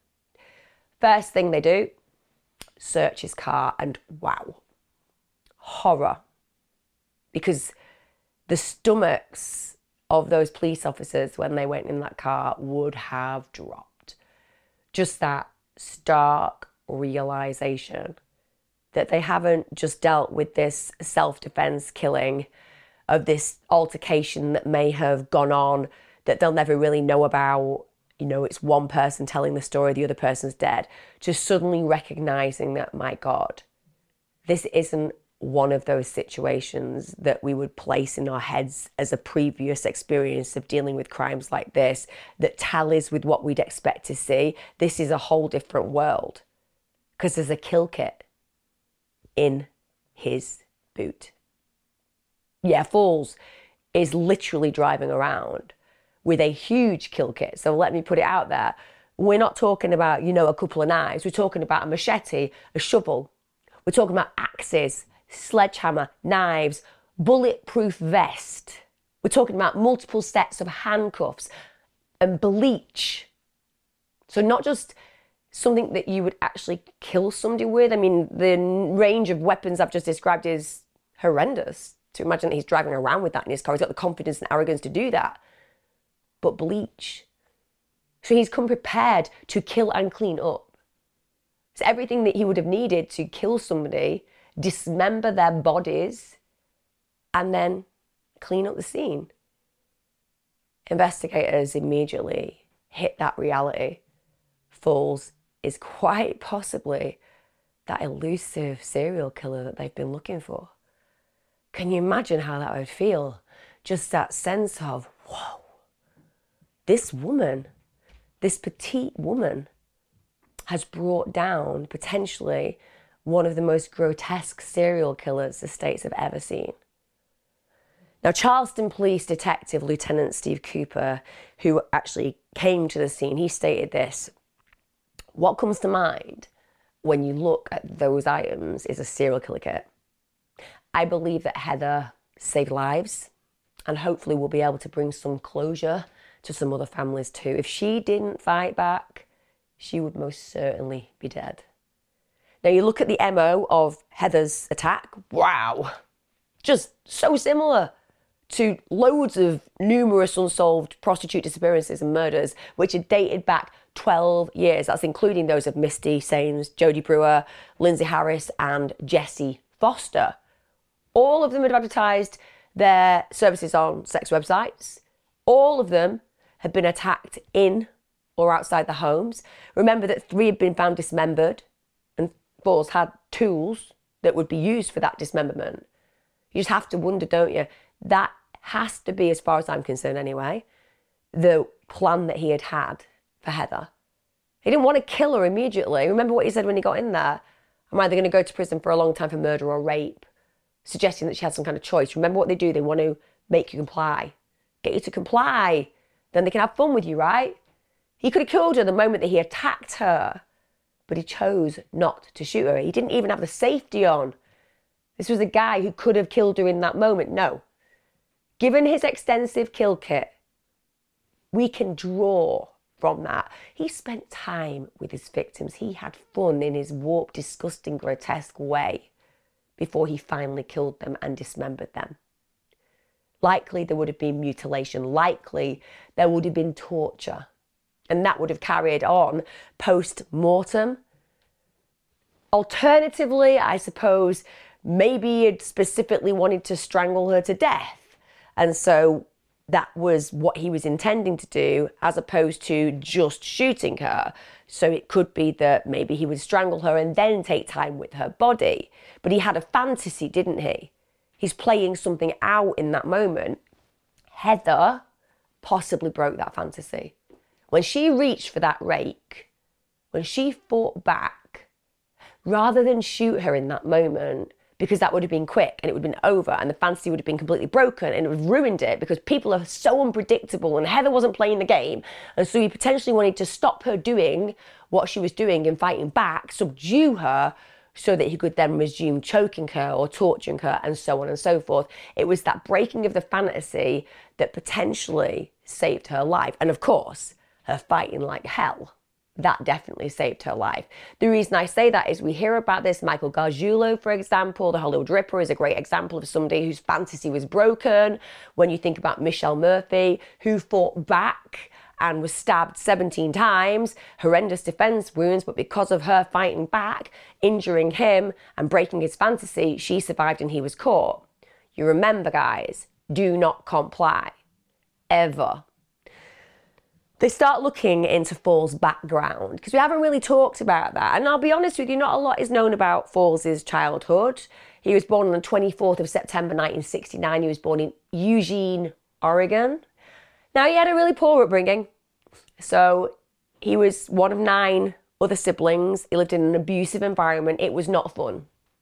First thing they do, search his car, and wow, horror. Because the stomachs of those police officers when they went in that car would have dropped. Just that stark realization that they haven't just dealt with this self-defense killing of this altercation that may have gone on that they'll never really know about. You know, it's one person telling the story, the other person's dead. Just suddenly recognizing that, my God, this isn't one of those situations that we would place in our heads as a previous experience of dealing with crimes like this that tallies with what we'd expect to see. This is a whole different world because there's a kill kit in his boot. Yeah, Falls is literally driving around with a huge kill kit. So let me put it out there. We're not talking about, a couple of knives. We're talking about a machete, a shovel. We're talking about axes, sledgehammer, knives, bulletproof vest. We're talking about multiple sets of handcuffs and bleach. So not just something that you would actually kill somebody with. I mean, the range of weapons I've just described is horrendous. To imagine that he's driving around with that in his car. He's got the confidence and arrogance to do that. But bleach. So he's come prepared to kill and clean up. So everything that he would have needed to kill somebody, dismember their bodies, and then clean up the scene. Investigators immediately hit that reality. Falls is quite possibly that elusive serial killer that they've been looking for. Can you imagine how that would feel? Just that sense of, whoa, this woman, this petite woman, has brought down potentially one of the most grotesque serial killers the States have ever seen. Now, Charleston Police Detective Lieutenant Steve Cooper, who actually came to the scene, he stated this: what comes to mind when you look at those items is a serial killer kit. I believe that Heather saved lives, and hopefully we'll be able to bring some closure to some other families too. If she didn't fight back, she would most certainly be dead. Now you look at the MO of Heather's attack, wow, just so similar to loads of numerous unsolved prostitute disappearances and murders, which are dated back 12 years. That's including those of Misty Sains, Jodie Brewer, Lindsay Harris, and Jessie Foster. All of them had advertised their services on sex websites. All of them had been attacked in or outside the homes. Remember that 3 had been found dismembered, and Falls had tools that would be used for that dismemberment. You just have to wonder, don't you? That has to be, as far as I'm concerned anyway, the plan that he had for Heather. He didn't want to kill her immediately. Remember what he said when he got in there? I'm either going to go to prison for a long time for murder or rape, suggesting that she had some kind of choice. Remember what they do? They want to make you comply. Get you to comply. Then they can have fun with you, right? He could have killed her the moment that he attacked her, but he chose not to shoot her. He didn't even have the safety on. This was a guy who could have killed her in that moment. No. Given his extensive kill kit, we can draw from that. He spent time with his victims. He had fun in his warped, disgusting, grotesque way before he finally killed them and dismembered them. Likely there would have been mutilation. Likely there would have been torture. And that would have carried on post-mortem. Alternatively, I suppose, maybe he had specifically wanted to strangle her to death. And so that was what he was intending to do, as opposed to just shooting her. So it could be that maybe he would strangle her and then take time with her body. But he had a fantasy, didn't he? He's playing something out in that moment. Heather possibly broke that fantasy. When she reached for that rake, when she fought back, rather than shoot her in that moment, because that would have been quick and it would have been over and the fantasy would have been completely broken and it would have ruined it, because people are so unpredictable and Heather wasn't playing the game. And so he potentially wanted to stop her doing what she was doing and fighting back, subdue her, so that he could then resume choking her or torturing her and so on and so forth. It was that breaking of the fantasy that potentially saved her life. And of course, her fighting like hell, that definitely saved her life. The reason I say that is we hear about this. Michael Gargiulo, for example, the Hollywood Ripper, is a great example of somebody whose fantasy was broken. When you think about Michelle Murphy, who fought back and was stabbed 17 times, horrendous defense wounds, but because of her fighting back, injuring him and breaking his fantasy, she survived and he was caught. You remember, guys, do not comply, ever. They start looking into Falls' background, because we haven't really talked about that. And I'll be honest with you, not a lot is known about Falls' childhood. He was born on the 24th of September 1969. He was born in Eugene, Oregon. Now, he had a really poor upbringing. So he was one of 9 other siblings. He lived in an abusive environment. It was not fun.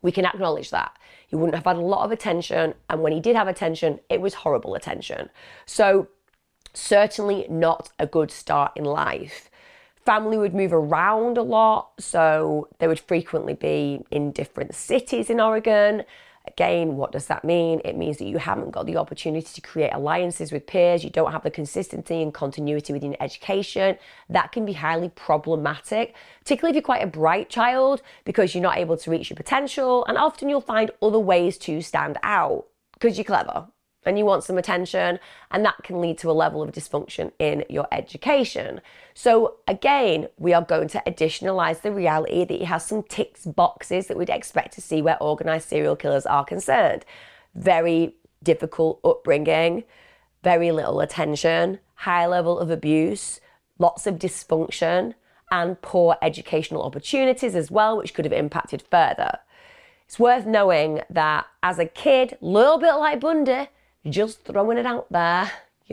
We can acknowledge that. He wouldn't have had a lot of attention, and when he did have attention, it was horrible attention. So certainly not a good start in life. Family would move around a lot, so they would frequently be in different cities in Oregon. Again, what does that mean? It means that you haven't got the opportunity to create alliances with peers. You don't have the consistency and continuity within education. That can be highly problematic, particularly if you're quite a bright child, because you're not able to reach your potential. And often you'll find other ways to stand out because you're clever and you want some attention, and that can lead to a level of dysfunction in your education. So again, we are going to additionalize the reality that he has some tick boxes that we'd expect to see where organized serial killers are concerned. Very difficult upbringing, very little attention, high level of abuse, lots of dysfunction, and poor educational opportunities as well, which could have impacted further. It's worth knowing that as a kid, a little bit like Bundy, just throwing it out there,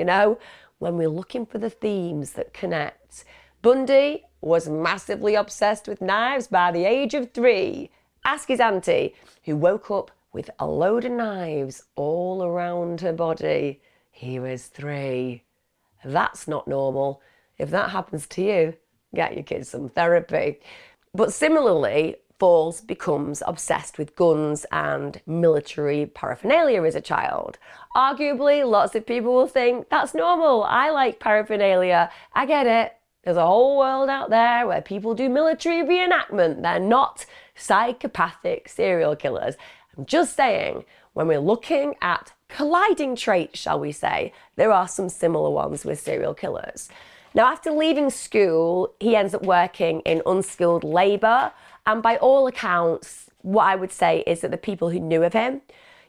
when we're looking for the themes that connect. Bundy was massively obsessed with knives by the age of 3. Ask his auntie, who woke up with a load of knives all around her body. He was 3. That's not normal. If that happens to you, get your kids some therapy. But similarly, Falls becomes obsessed with guns and military paraphernalia as a child. Arguably, lots of people will think, that's normal, I like paraphernalia, I get it. There's a whole world out there where people do military reenactment. They're not psychopathic serial killers. I'm just saying, when we're looking at colliding traits, shall we say, there are some similar ones with serial killers. Now, after leaving school, he ends up working in unskilled labour. And by all accounts, what I would say is that the people who knew of him,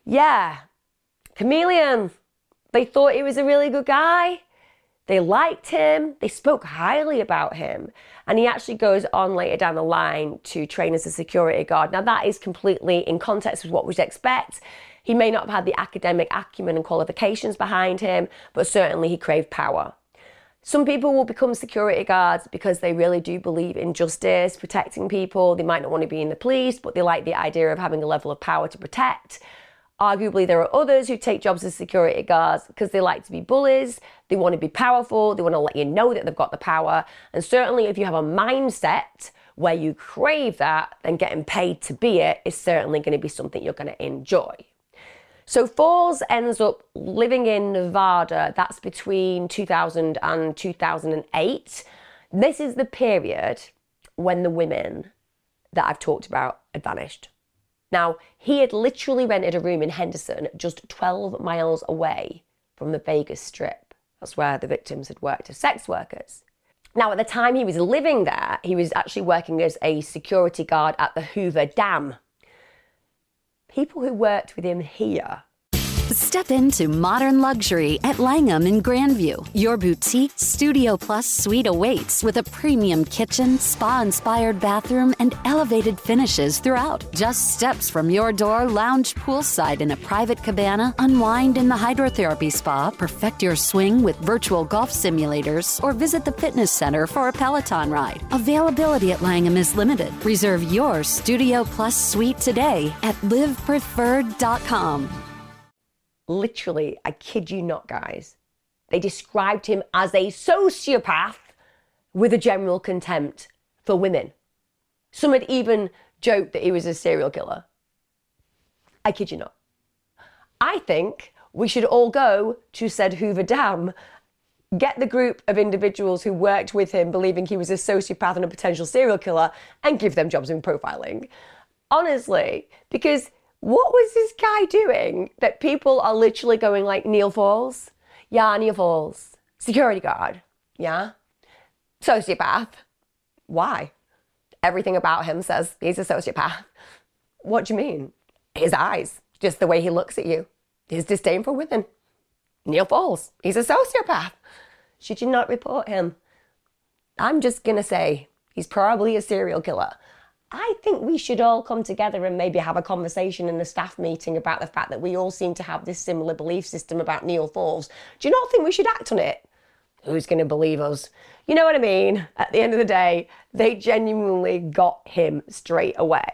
chameleon. They thought he was a really good guy. They liked him. They spoke highly about him. And he actually goes on later down the line to train as a security guard. Now, that is completely in context with what we'd expect. He may not have had the academic acumen and qualifications behind him, but certainly he craved power. Some people will become security guards because they really do believe in justice, protecting people. They might not want to be in the police, but they like the idea of having a level of power to protect. Arguably, there are others who take jobs as security guards because they like to be bullies, they want to be powerful, they want to let you know that they've got the power. And certainly if you have a mindset where you crave that, then getting paid to be it is certainly going to be something you're going to enjoy. So Falls ends up living in Nevada. That's between 2000 and 2008. This is the period when the women that I've talked about had vanished. Now, he had literally rented a room in Henderson, just 12 miles away from the Vegas Strip. That's where the victims had worked as sex workers. Now, at the time he was living there, he was actually working as a security guard at the Hoover Dam. People who worked with him here. Step into modern luxury at Langham in Grandview. Your boutique Studio Plus suite awaits with a premium kitchen, spa-inspired bathroom, and elevated finishes throughout. Just steps from your door, lounge poolside in a private cabana, unwind in the hydrotherapy spa, perfect your swing with virtual golf simulators, or visit the fitness center for a Peloton ride. Availability at Langham is limited. Reserve your Studio Plus suite today at livepreferred.com. Literally, I kid you not, guys, they described him as a sociopath with a general contempt for women. Some had even joked that he was a serial killer. I kid you not. I think we should all go to said Hoover Dam, get the group of individuals who worked with him believing he was a sociopath and a potential serial killer, and give them jobs in profiling. Honestly, because what was this guy doing that people are literally going like, Neil Falls? Yeah, Neil Falls. Security guard. Yeah. Sociopath. Why? Everything about him says he's a sociopath. What do you mean? His eyes, just the way he looks at you. His disdain for women. Neil Falls. He's a sociopath. Should you not report him? I'm just going to say he's probably a serial killer. I think we should all come together and maybe have a conversation in the staff meeting about the fact that we all seem to have this similar belief system about Neil Falls. Do you not think we should act on it? Who's going to believe us? You know what I mean? At the end of the day, they genuinely got him straight away.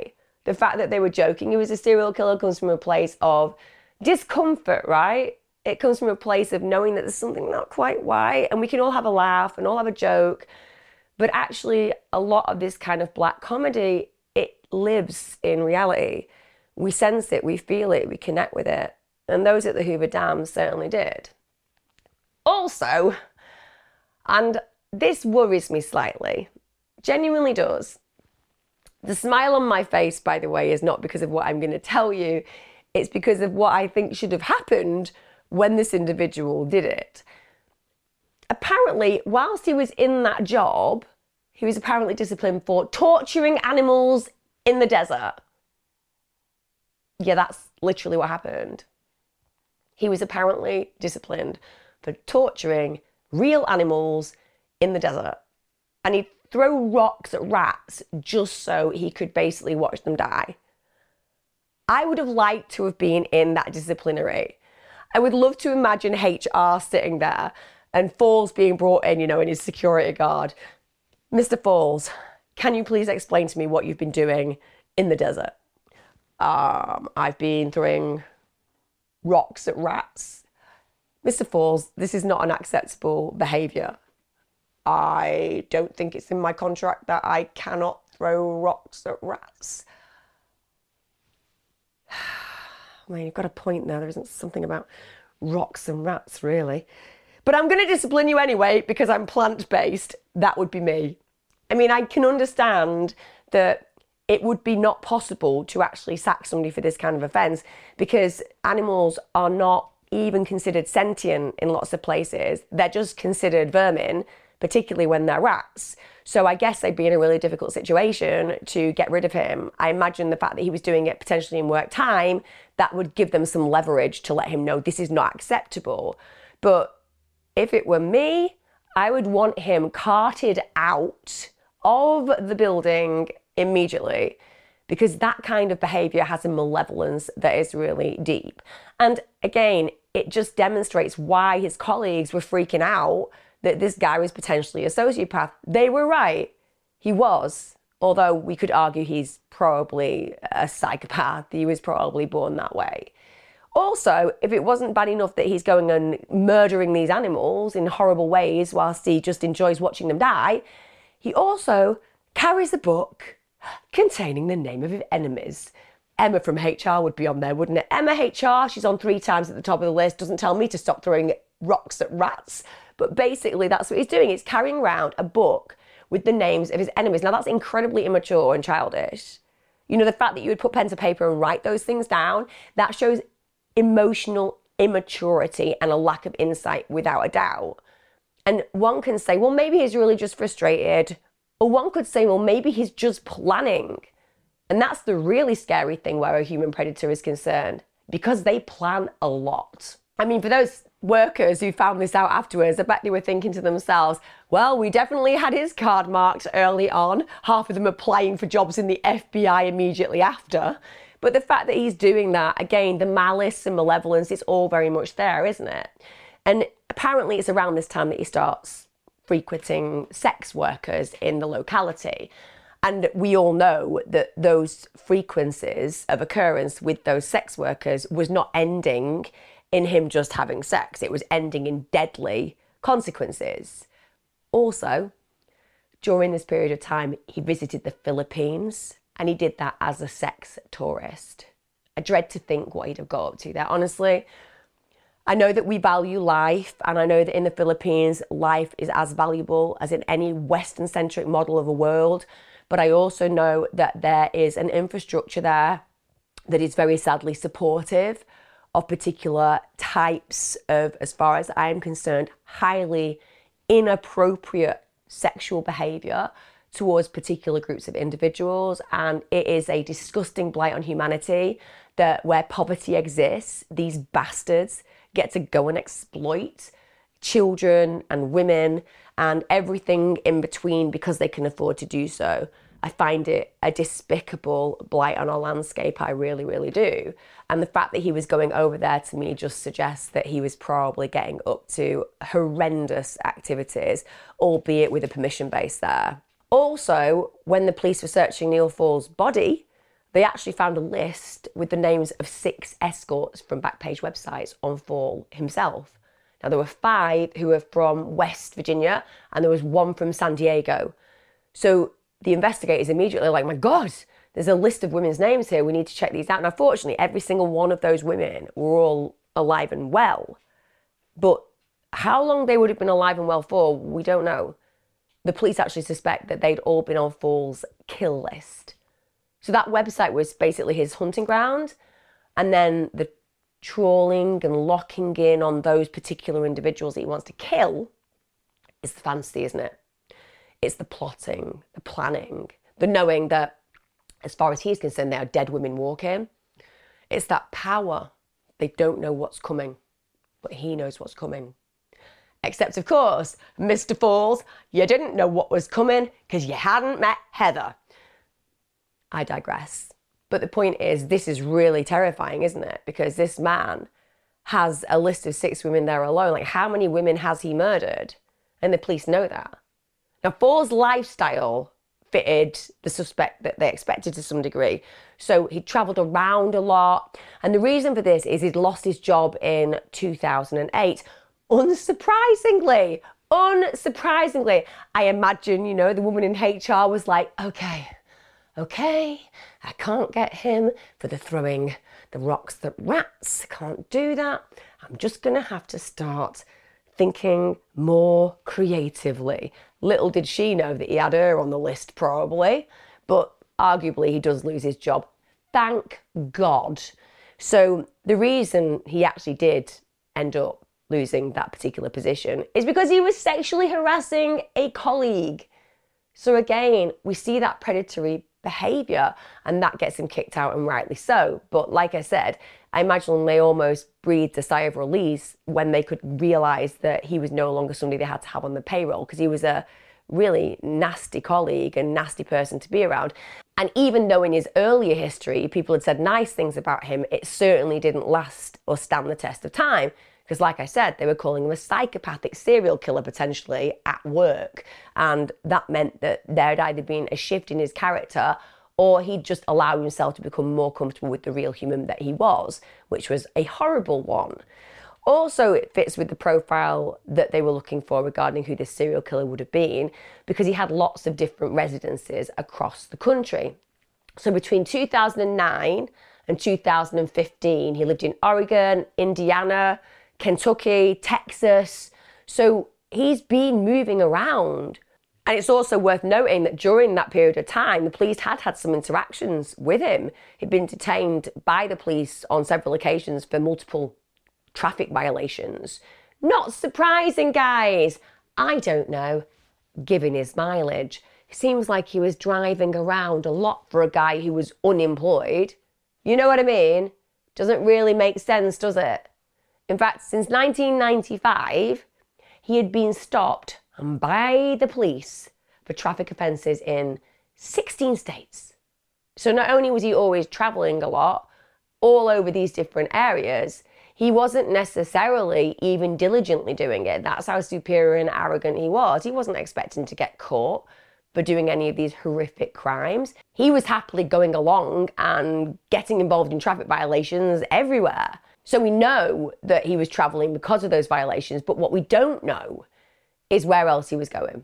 The fact that they were joking he was a serial killer comes from a place of discomfort, right? It comes from a place of knowing that there's something not quite right, and we can all have a laugh and all have a joke. But actually, a lot of this kind of black comedy, it lives in reality. We sense it, we feel it, we connect with it. And those at the Hoover Dam certainly did. Also, and this worries me slightly, genuinely does. The smile on my face, by the way, is not because of what I'm going to tell you. It's because of what I think should have happened when this individual did it. Apparently, whilst he was in that job, he was apparently disciplined for torturing animals in the desert. Yeah, that's literally what happened. He was apparently disciplined for torturing real animals in the desert. And he'd throw rocks at rats just so he could basically watch them die. I would have liked to have been in that disciplinary. I would love to imagine HR sitting there and Falls being brought in, and his security guard. Mr. Falls, can you please explain to me what you've been doing in the desert? I've been throwing rocks at rats. Mr. Falls, this is not an acceptable behaviour. I don't think it's in my contract that I cannot throw rocks at rats. I mean, you've got a point there. There isn't something about rocks and rats, really. But I'm going to discipline you anyway because I'm plant-based. That would be me. I mean, I can understand that it would be not possible to actually sack somebody for this kind of offence because animals are not even considered sentient in lots of places. They're just considered vermin, particularly when they're rats. So I guess they'd be in a really difficult situation to get rid of him. I imagine the fact that he was doing it potentially in work time, that would give them some leverage to let him know this is not acceptable. But if it were me, I would want him carted out of the building immediately because that kind of behaviour has a malevolence that is really deep. And again, it just demonstrates why his colleagues were freaking out that this guy was potentially a sociopath. They were right. He was. Although we could argue he's probably a psychopath. He was probably born that way. Also, if it wasn't bad enough that he's going and murdering these animals in horrible ways whilst he just enjoys watching them die, he also carries a book containing the name of his enemies. Emma from HR would be on there, wouldn't it? Emma HR, she's on 3 times at the top of the list, doesn't tell me to stop throwing rocks at rats. But basically, that's what he's doing. He's carrying around a book with the names of his enemies. Now, that's incredibly immature and childish. The fact that you would put pen to paper and write those things down, that shows emotional immaturity and a lack of insight without a doubt. And one can say, well, maybe he's really just frustrated. Or one could say, well, maybe he's just planning. And that's the really scary thing where a human predator is concerned, because they plan a lot. I mean, for those workers who found this out afterwards, I bet they were thinking to themselves, well, we definitely had his card marked early on. Half of them applying for jobs in the FBI immediately after. But the fact that he's doing that, again, the malice and malevolence, it's all very much there, isn't it? And apparently it's around this time that he starts frequenting sex workers in the locality. And we all know that those frequencies of occurrence with those sex workers was not ending in him just having sex. It was ending in deadly consequences. Also, during this period of time, he visited the Philippines, and he did that as a sex tourist. I dread to think what he'd have got up to there, honestly. I know that we value life, and I know that in the Philippines, life is as valuable as in any Western-centric model of a world. But I also know that there is an infrastructure there that is very sadly supportive of particular types of, as far as I am concerned, highly inappropriate sexual behaviour towards particular groups of individuals. And it is a disgusting blight on humanity that where poverty exists, these bastards get to go and exploit children and women and everything in between because they can afford to do so. I find it a despicable blight on our landscape. I really, really do. And the fact that he was going over there to me just suggests that he was probably getting up to horrendous activities, albeit with a permission base there. Also, when the police were searching Neil Falls' body, They actually found a list with the names of 6 escorts from Backpage websites on Fall himself. Now, there were 5 who were from West Virginia, and there was 1 from San Diego. So the investigators immediately were like, my God, there's a list of women's names here. We need to check these out. Now, fortunately, every single one of those women were all alive and well. But how long they would have been alive and well for, we don't know. The police actually suspect that they'd all been on Fall's kill list. So that website was basically his hunting ground. And then the trawling and locking in on those particular individuals that he wants to kill is the fantasy, isn't it? It's the plotting, the planning, the knowing that, as far as he's concerned, they are dead women walking. It's that power. They don't know what's coming, but he knows what's coming. Except, of course, Mr. Falls, you didn't know what was coming because you hadn't met Heather. I digress. But the point is, this is really terrifying, isn't it? Because this man has a list of 6 women there alone. Like, how many women has he murdered? And the police know that. Now, Fall's lifestyle fitted the suspect that they expected to some degree. So he travelled around a lot. And the reason for this is he'd lost his job in 2008. Unsurprisingly, I imagine, the woman in HR was like, okay, I can't get him for the throwing the rocks at rats. I can't do that. I'm just going to have to start thinking more creatively. Little did she know that he had her on the list, probably, but arguably he does lose his job. Thank God. So the reason he actually did end up losing that particular position is because he was sexually harassing a colleague. So again, we see that predatory behaviour, and that gets him kicked out, and rightly so. But like I said, I imagine they almost breathed a sigh of release when they could realise that he was no longer somebody they had to have on the payroll, because he was a really nasty colleague and nasty person to be around. And even though in his earlier history people had said nice things about him, it certainly didn't last or stand the test of time. Because like I said, they were calling him a psychopathic serial killer potentially at work. And that meant that there had either been a shift in his character, or he'd just allowed himself to become more comfortable with the real human that he was, which was a horrible one. Also, it fits with the profile that they were looking for regarding who this serial killer would have been, because he had lots of different residences across the country. So between 2009 and 2015, he lived in Oregon, Indiana, Kentucky, Texas. So he's been moving around. And it's also worth noting that during that period of time, the police had some interactions with him. He'd been detained by the police on several occasions for multiple traffic violations. Not surprising, guys. I don't know, given his mileage. It seems like he was driving around a lot for a guy who was unemployed. You know what I mean? Doesn't really make sense, does it? In fact, since 1995, he had been stopped by the police for traffic offences in 16 states. So not only was he always travelling a lot, all over these different areas, he wasn't necessarily even diligently doing it. That's how superior and arrogant he was. He wasn't expecting to get caught for doing any of these horrific crimes. He was happily going along and getting involved in traffic violations everywhere. So we know that he was travelling because of those violations, but what we don't know is where else he was going.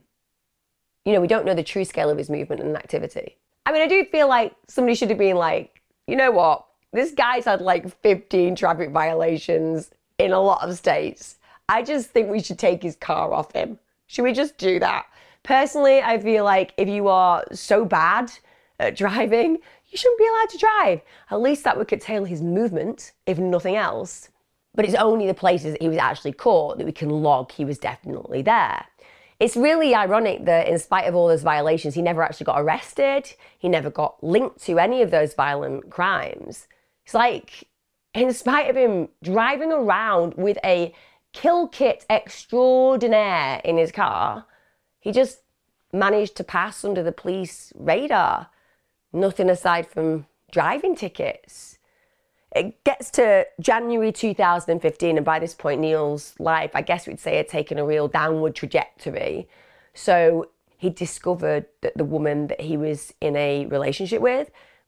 We don't know the true scale of his movement and activity. I mean, I do feel like somebody should have been like, you know what? This guy's had like 15 traffic violations in a lot of states. I just think we should take his car off him. Should we just do that? Personally, I feel like if you are so bad at driving, you shouldn't be allowed to drive. At least that would curtail his movement, if nothing else. But it's only the places that he was actually caught that we can log he was definitely there. It's really ironic that in spite of all those violations, he never actually got arrested. He never got linked to any of those violent crimes. It's like, in spite of him driving around with a kill kit extraordinaire in his car, he just managed to pass under the police radar. Nothing aside from driving tickets. It gets to January 2015, and by this point, Neil's life, I guess we'd say, had taken a real downward trajectory. So he discovered that the woman that he was in a relationship with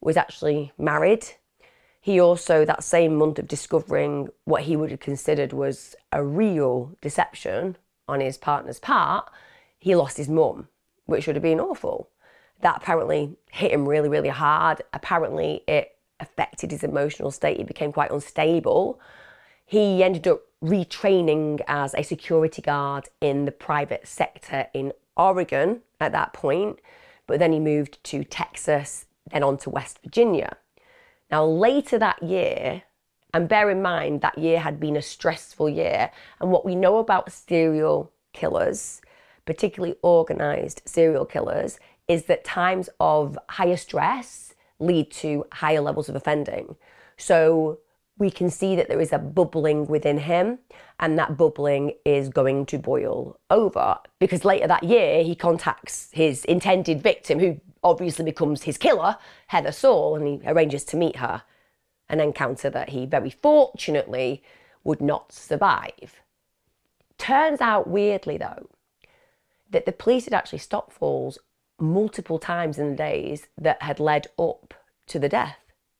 was actually married. He also, that same month of discovering what he would have considered was a real deception on his partner's part, he lost his mum, which would have been awful. That apparently hit him really, really hard. Apparently it affected his emotional state. He became quite unstable. He ended up retraining as a security guard in the private sector in Oregon at that point, but then he moved to Texas, then on to West Virginia. Now, later that year, and bear in mind that year had been a stressful year, and what we know about serial killers, particularly organised serial killers, is that times of higher stress lead to higher levels of offending. So we can see that there is a bubbling within him, and that bubbling is going to boil over, because later that year he contacts his intended victim, who obviously becomes his killer, Heather Saul, and he arranges to meet her, an encounter that he very fortunately would not survive. Turns out, weirdly though, that the police had actually stopped Falls multiple times in the days that had led up to the death.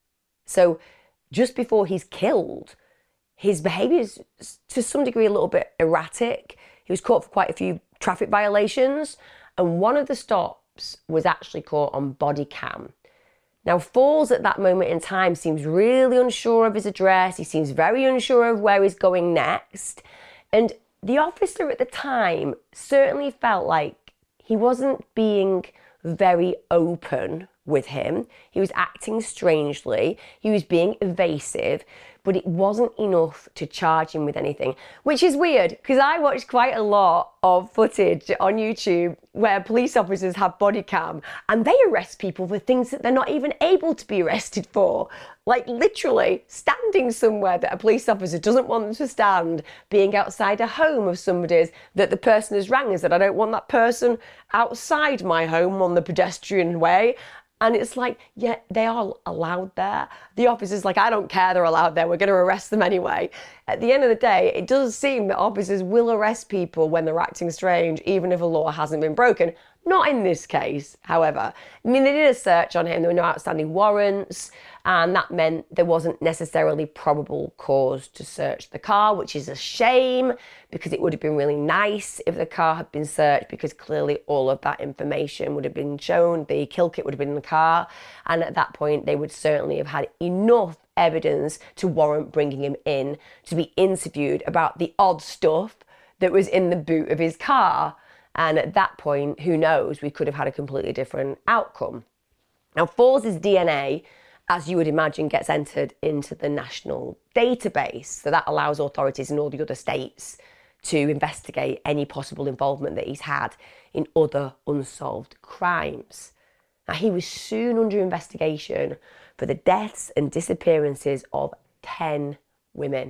So just before he's killed, his behaviour is to some degree a little bit erratic. He was caught for quite a few traffic violations, and one of the stops was actually caught on body cam. Now, Falls at that moment in time seems really unsure of his address. He seems very unsure of where he's going next. And the officer at the time certainly felt like he wasn't being very open with him. He was acting strangely. He was being evasive, but it wasn't enough to charge him with anything, which is weird because I watched quite a lot of footage on YouTube where police officers have body cam and they arrest people for things that they're not even able to be arrested for. Like literally standing somewhere that a police officer doesn't want them to stand, being outside a home of somebody's that the person has rang and said, I don't want that person outside my home on the pedestrian way. And it's like, yeah, they are allowed there. The officer's like, I don't care, they're allowed there. We're going to arrest them anyway. At the end of the day, it does seem that officers will arrest people when they're acting strange, even if a law hasn't been broken. Not in this case, however. I mean, they did a search on him. There were no outstanding warrants, and that meant there wasn't necessarily probable cause to search the car, which is a shame because it would have been really nice if the car had been searched, because clearly all of that information would have been shown. The kill kit would have been in the car, and at that point they would certainly have had enough evidence to warrant bringing him in to be interviewed about the odd stuff that was in the boot of his car. And at that point, who knows, we could have had a completely different outcome. Now, Falls' DNA, as you would imagine, gets entered into the national database. So that allows authorities in all the other states to investigate any possible involvement that he's had in other unsolved crimes. Now, he was soon under investigation for the deaths and disappearances of 10 women,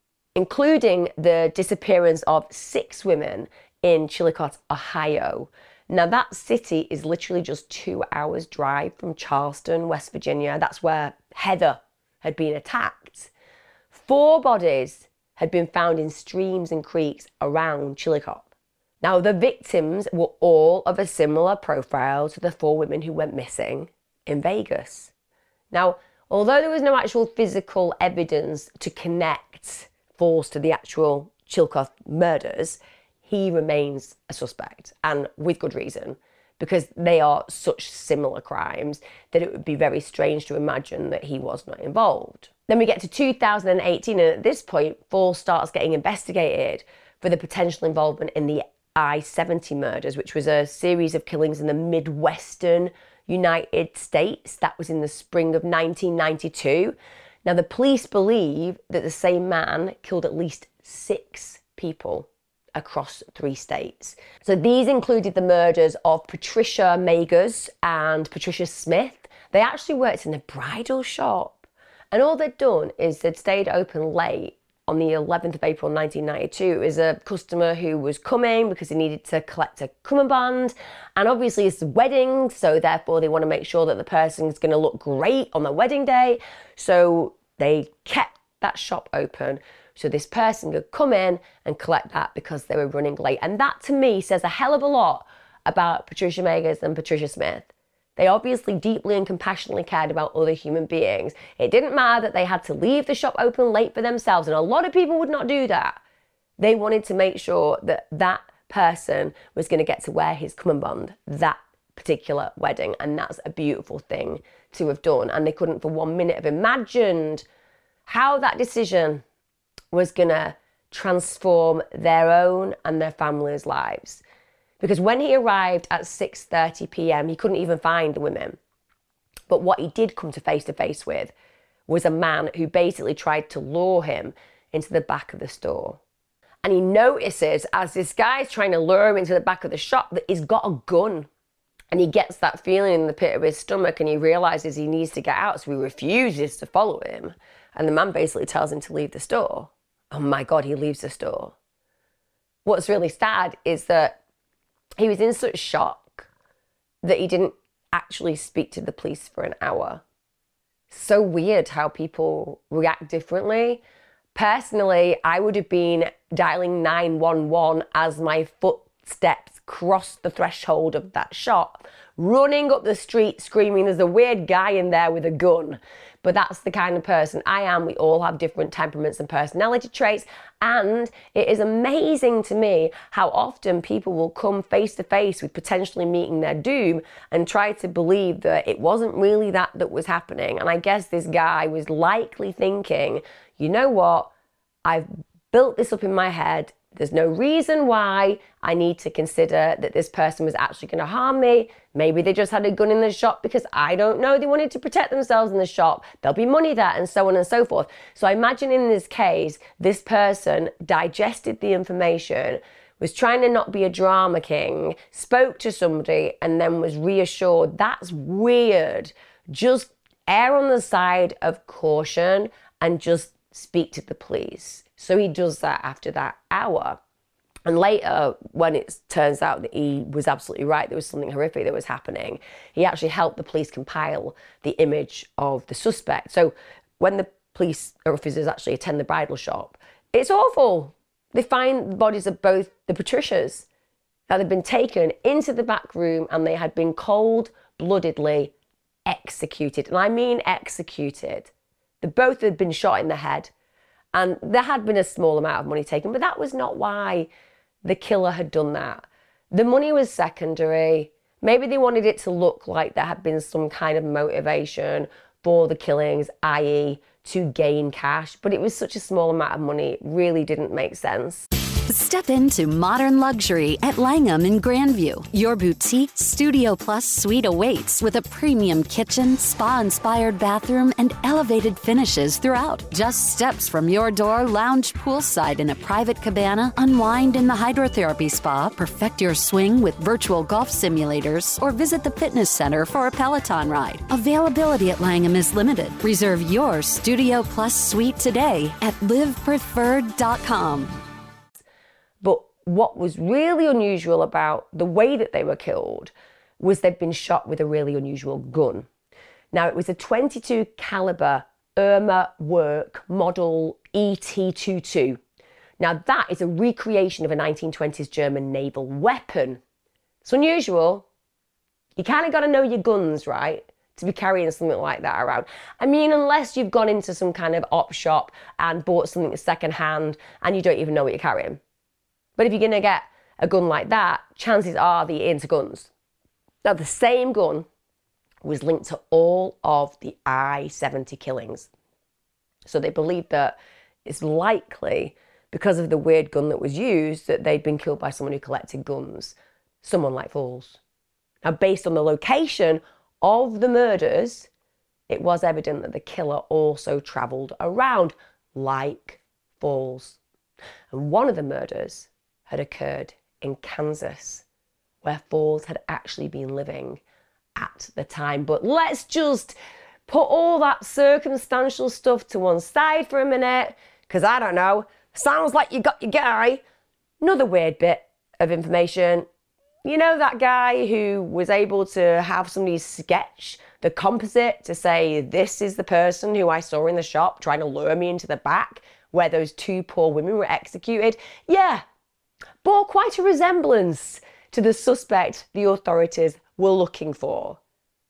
including the disappearance of 6 women in Chillicothe, Ohio. Now, that city is literally just 2 hours drive from Charleston, West Virginia. That's where Heather had been attacked. 4 bodies had been found in streams and creeks around Chillicothe. Now, the victims were all of a similar profile to the 4 women who went missing in Vegas. Now, although there was no actual physical evidence to connect Falls to the actual Chillicothe murders, he remains a suspect, and with good reason, because they are such similar crimes that it would be very strange to imagine that he was not involved. Then we get to 2018, and at this point, Falls starts getting investigated for the potential involvement in the I-70 murders, which was a series of killings in the Midwestern United States. That was in the spring of 1992. Now, the police believe that the same man killed at least 6 people across 3 states. So these included the murders of Patricia Magers and Patricia Smith. They actually worked in a bridal shop, and all they'd done is they'd stayed open late on the 11th of April 1992. It was a customer who was coming because he needed to collect a cummerbund, and obviously it's a wedding, so therefore they want to make sure that the person's going to look great on their wedding day. So they kept that shop open so this person could come in and collect that because they were running late. And that to me says a hell of a lot about Patricia Magers and Patricia Smith. They obviously deeply and compassionately cared about other human beings. It didn't matter that they had to leave the shop open late for themselves, and a lot of people would not do that. They wanted to make sure that that person was going to get to wear his cummerbund that particular wedding, and that's a beautiful thing to have done. And they couldn't for 1 minute have imagined how that decision was going to transform their own and their family's lives. Because when he arrived at 6:30 p.m, he couldn't even find the women. But what he did come to face with was a man who basically tried to lure him into the back of the store. And he notices, as this guy's trying to lure him into the back of the shop, that he's got a gun. And he gets that feeling in the pit of his stomach, and he realizes he needs to get out, so he refuses to follow him. And the man basically tells him to leave the store. Oh my God, he leaves the store. What's really sad is that he was in such shock that he didn't actually speak to the police for an hour. So weird how people react differently. Personally, I would have been dialing 911 as my footsteps crossed the threshold of that shop, running up the street screaming, there's a weird guy in there with a gun. But that's the kind of person I am. We all have different temperaments and personality traits. And it is amazing to me how often people will come face to face with potentially meeting their doom and try to believe that it wasn't really that was happening. And I guess this guy was likely thinking, you know what? I've built this up in my head. There's no reason why I need to consider that this person was actually going to harm me. Maybe they just had a gun in the shop because I don't know. They wanted to protect themselves in the shop. There'll be money there and so on and so forth. So I imagine in this case, this person digested the information, was trying to not be a drama king, spoke to somebody and then was reassured. That's weird. Just err on the side of caution and just speak to the police. So he does that after that hour. And later, when it turns out that he was absolutely right, there was something horrific that was happening, he actually helped the police compile the image of the suspect. So when the police officers actually attend the bridal shop, it's awful. They find the bodies of both the Patricias that had been taken into the back room and they had been cold-bloodedly executed. And I mean executed. They both had been shot in the head. And there had been a small amount of money taken, but that was not why the killer had done that. The money was secondary. Maybe they wanted it to look like there had been some kind of motivation for the killings, i.e. to gain cash, but it was such a small amount of money, it really didn't make sense. Step into modern luxury at Langham in Grandview. Your boutique Studio Plus suite awaits with a premium kitchen, spa-inspired bathroom, and elevated finishes throughout. Just steps from your door, lounge poolside in a private cabana, unwind in the hydrotherapy spa, perfect your swing with virtual golf simulators, or visit the fitness center for a Peloton ride. Availability at Langham is limited. Reserve your Studio Plus suite today at livepreferred.com. But what was really unusual about the way that they were killed was they'd been shot with a really unusual gun. Now, it was a .22 caliber Irma Werk model ET-22. Now, that is a recreation of a 1920s German naval weapon. It's unusual. You kind of got to know your guns, right, to be carrying something like that around. I mean, unless you've gone into some kind of op shop and bought something secondhand and you don't even know what you're carrying. But if you're going to get a gun like that, chances are that you're into guns. Now, the same gun was linked to all of the I-70 killings. So they believe that it's likely, because of the weird gun that was used, that they'd been killed by someone who collected guns, someone like Falls. Now, based on the location of the murders, it was evident that the killer also travelled around like Falls. And one of the murders had occurred in Kansas, where Falls had actually been living at the time. But let's just put all that circumstantial stuff to one side for a minute, because I don't know, sounds like you got your guy. Another weird bit of information. You know that guy who was able to have somebody sketch the composite to say, this is the person who I saw in the shop trying to lure me into the back where those two poor women were executed? Yeah, bore quite a resemblance to the suspect the authorities were looking for.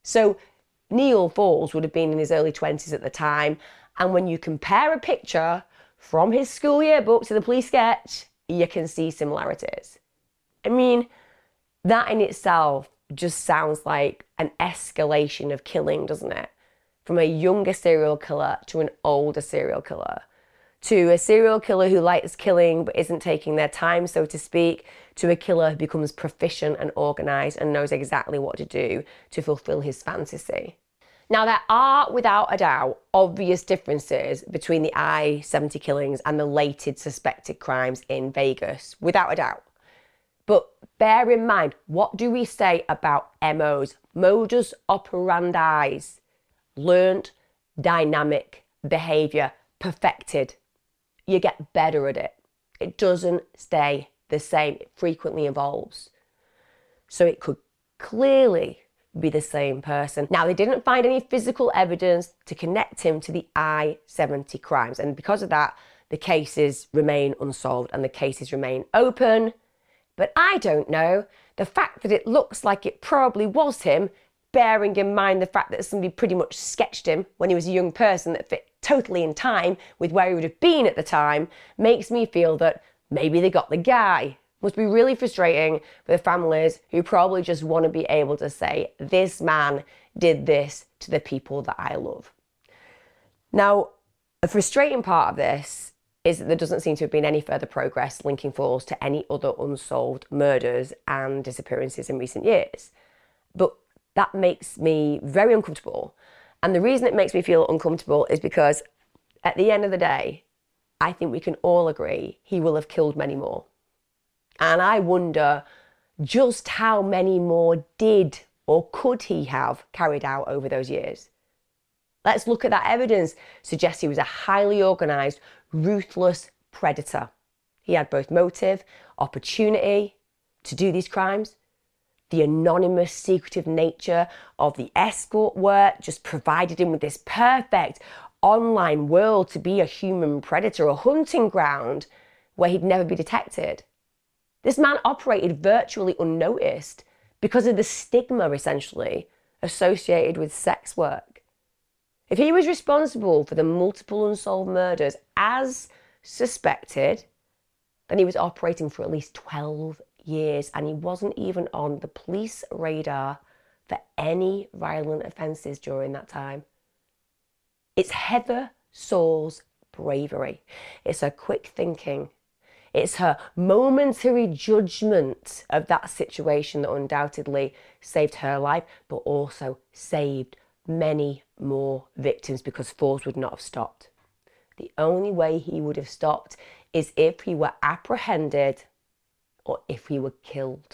So Neil Falls would have been in his early 20s at the time. And when you compare a picture from his school yearbook to the police sketch, you can see similarities. I mean, that in itself just sounds like an escalation of killing, doesn't it? From a younger serial killer to an older serial killer, to a serial killer who likes killing but isn't taking their time, so to speak, to a killer who becomes proficient and organised and knows exactly what to do to fulfil his fantasy. Now, there are, without a doubt, obvious differences between the I-70 killings and the related suspected crimes in Vegas, without a doubt. But bear in mind, what do we say about MOs? Modus operandi. Learned, dynamic behaviour, perfected. You get better at it. It doesn't stay the same. It frequently evolves. So it could clearly be the same person. Now, they didn't find any physical evidence to connect him to the I-70 crimes. And because of that, the cases remain unsolved and the cases remain open. But I don't know. The fact that it looks like it probably was him, bearing in mind the fact that somebody pretty much sketched him when he was a young person that fit totally in time with where he would have been at the time, makes me feel that maybe they got the guy. Must be really frustrating for the families who probably just want to be able to say, this man did this to the people that I love. Now, a frustrating part of this is that there doesn't seem to have been any further progress linking Falls to any other unsolved murders and disappearances in recent years. But that makes me very uncomfortable. And the reason it makes me feel uncomfortable is because at the end of the day, I think we can all agree he will have killed many more. And I wonder just how many more did or could he have carried out over those years. Let's look at that evidence. Suggests he was a highly organised, ruthless predator. He had both motive, opportunity to do these crimes. The anonymous, secretive nature of the escort work just provided him with this perfect online world to be a human predator, a hunting ground where he'd never be detected. This man operated virtually unnoticed because of the stigma, essentially, associated with sex work. If he was responsible for the multiple unsolved murders as suspected, then he was operating for at least 12 years and he wasn't even on the police radar for any violent offences during that time. It's Heather Sauer's bravery. It's her quick thinking. It's her momentary judgment of that situation that undoubtedly saved her life, but also saved many more victims because Falls would not have stopped. The only way he would have stopped is if he were apprehended or if he were killed.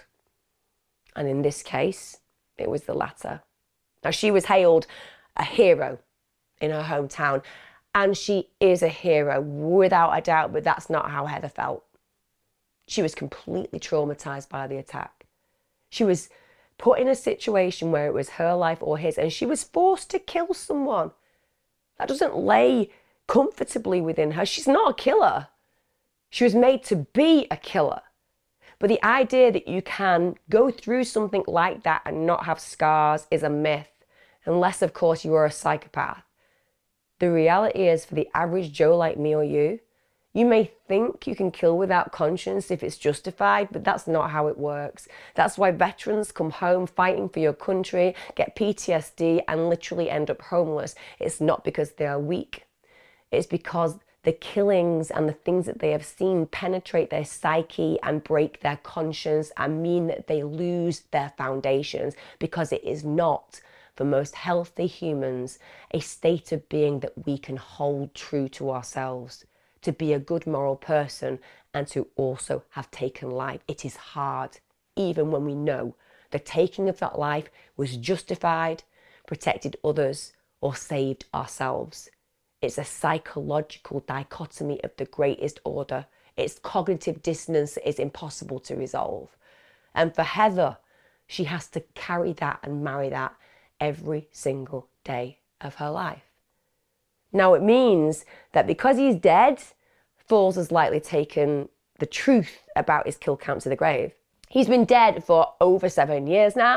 And in this case, it was the latter. Now, she was hailed a hero in her hometown, and she is a hero without a doubt, but that's not how Heather felt. She was completely traumatized by the attack. She was put in a situation where it was her life or his, and she was forced to kill someone. That doesn't lay comfortably within her. She's not a killer. She was made to be a killer. But the idea that you can go through something like that and not have scars is a myth, unless, of course, you are a psychopath. The reality is, for the average Joe like me or you may think you can kill without conscience if it's justified, but that's not how it works. That's why veterans come home fighting for your country, get PTSD, and literally end up homeless. It's not because they are weak. It's because the killings and the things that they have seen penetrate their psyche and break their conscience and mean that they lose their foundations, because it is not, for most healthy humans, a state of being that we can hold true to ourselves. To be a good moral person and to also have taken life. It is hard, even when we know the taking of that life was justified, protected others, or saved ourselves. It's a psychological dichotomy of the greatest order. It's cognitive dissonance that is impossible to resolve. And for Heather, she has to carry that and marry that every single day of her life. Now, it means that because he's dead, Falls has likely taken the truth about his kill count to the grave. He's been dead for over 7 years now,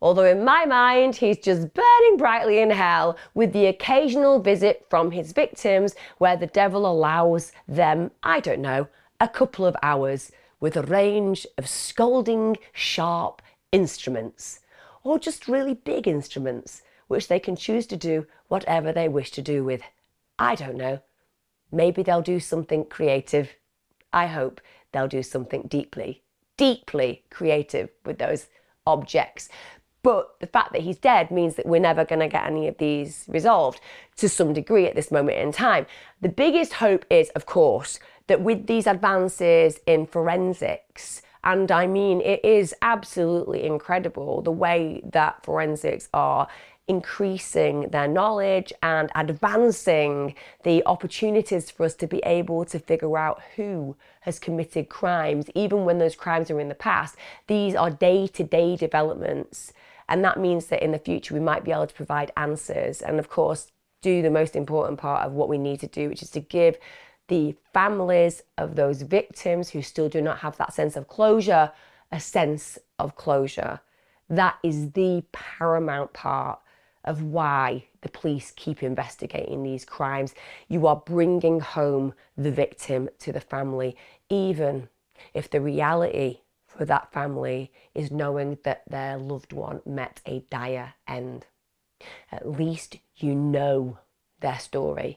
Although in my mind, he's just burning brightly in hell with the occasional visit from his victims where the devil allows them, I don't know, a couple of hours with a range of scolding, sharp instruments, or just really big instruments, which they can choose to do whatever they wish to do with. I don't know. Maybe they'll do something creative. I hope they'll do something deeply, deeply creative with those objects. But the fact that he's dead means that we're never going to get any of these resolved to some degree at this moment in time. The biggest hope is, of course, that with these advances in forensics, and I mean, it is absolutely incredible the way that forensics are increasing their knowledge and advancing the opportunities for us to be able to figure out who has committed crimes, even when those crimes are in the past. These are day-to-day developments, and that means that in the future we might be able to provide answers and, of course, do the most important part of what we need to do, which is to give the families of those victims who still do not have that sense of closure a sense of closure. That is the paramount part of why the police keep investigating these crimes. You are bringing home the victim to the family, even if the reality for that family is knowing that their loved one met a dire end. At least you know their story.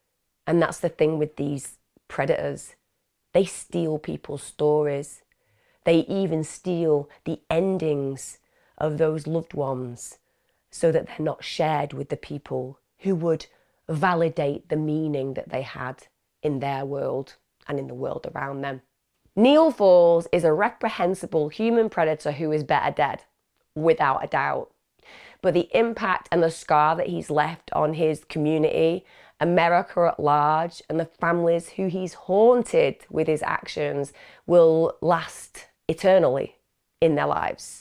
And that's the thing with these predators. They steal people's stories. They even steal the endings of those loved ones so that they're not shared with the people who would validate the meaning that they had in their world and in the world around them. Neil Falls is a reprehensible human predator who is better dead, without a doubt. But the impact and the scar that he's left on his community, America at large, and the families who he's haunted with his actions will last eternally in their lives.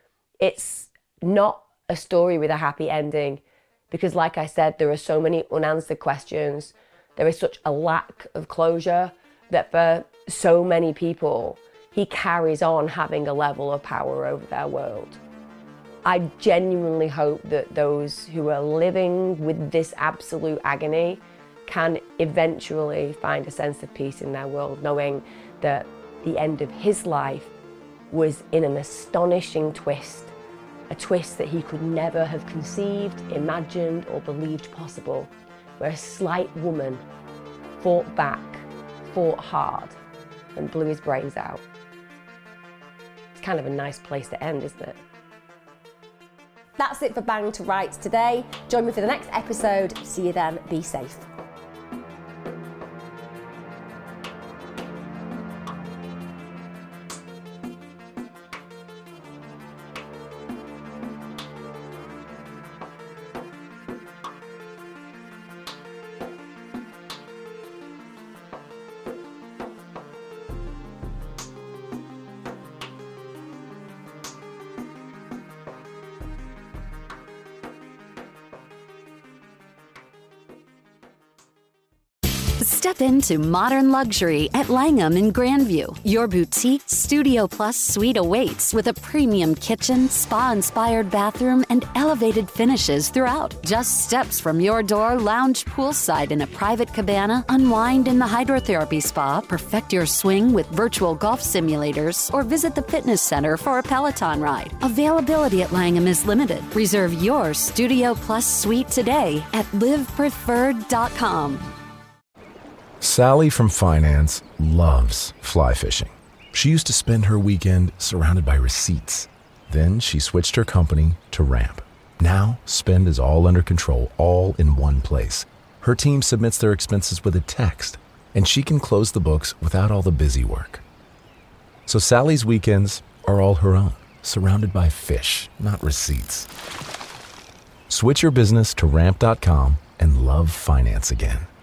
It's not a story with a happy ending because, like I said, there are so many unanswered questions. There is such a lack of closure that for so many people, he carries on having a level of power over their world. I genuinely hope that those who are living with this absolute agony can eventually find a sense of peace in their world, knowing that the end of his life was in an astonishing twist, a twist that he could never have conceived, imagined, or believed possible, where a slight woman fought back, fought hard, and blew his brains out. It's kind of a nice place to end, isn't it? That's it for Bang to Rights today. Join me for the next episode. See you then. Be safe. Step into modern luxury at Langham in Grandview. Your boutique Studio Plus suite awaits with a premium kitchen, spa-inspired bathroom, and elevated finishes throughout. Just steps from your door, lounge poolside in a private cabana, unwind in the hydrotherapy spa, perfect your swing with virtual golf simulators, or visit the fitness center for a Peloton ride. Availability at Langham is limited. Reserve your Studio Plus suite today at livepreferred.com. Sally from finance loves fly fishing. She used to spend her weekend surrounded by receipts. Then she switched her company to Ramp. Now, spend is all under control, all in one place. Her team submits their expenses with a text, and she can close the books without all the busy work. So Sally's weekends are all her own, surrounded by fish, not receipts. Switch your business to Ramp.com and love finance again.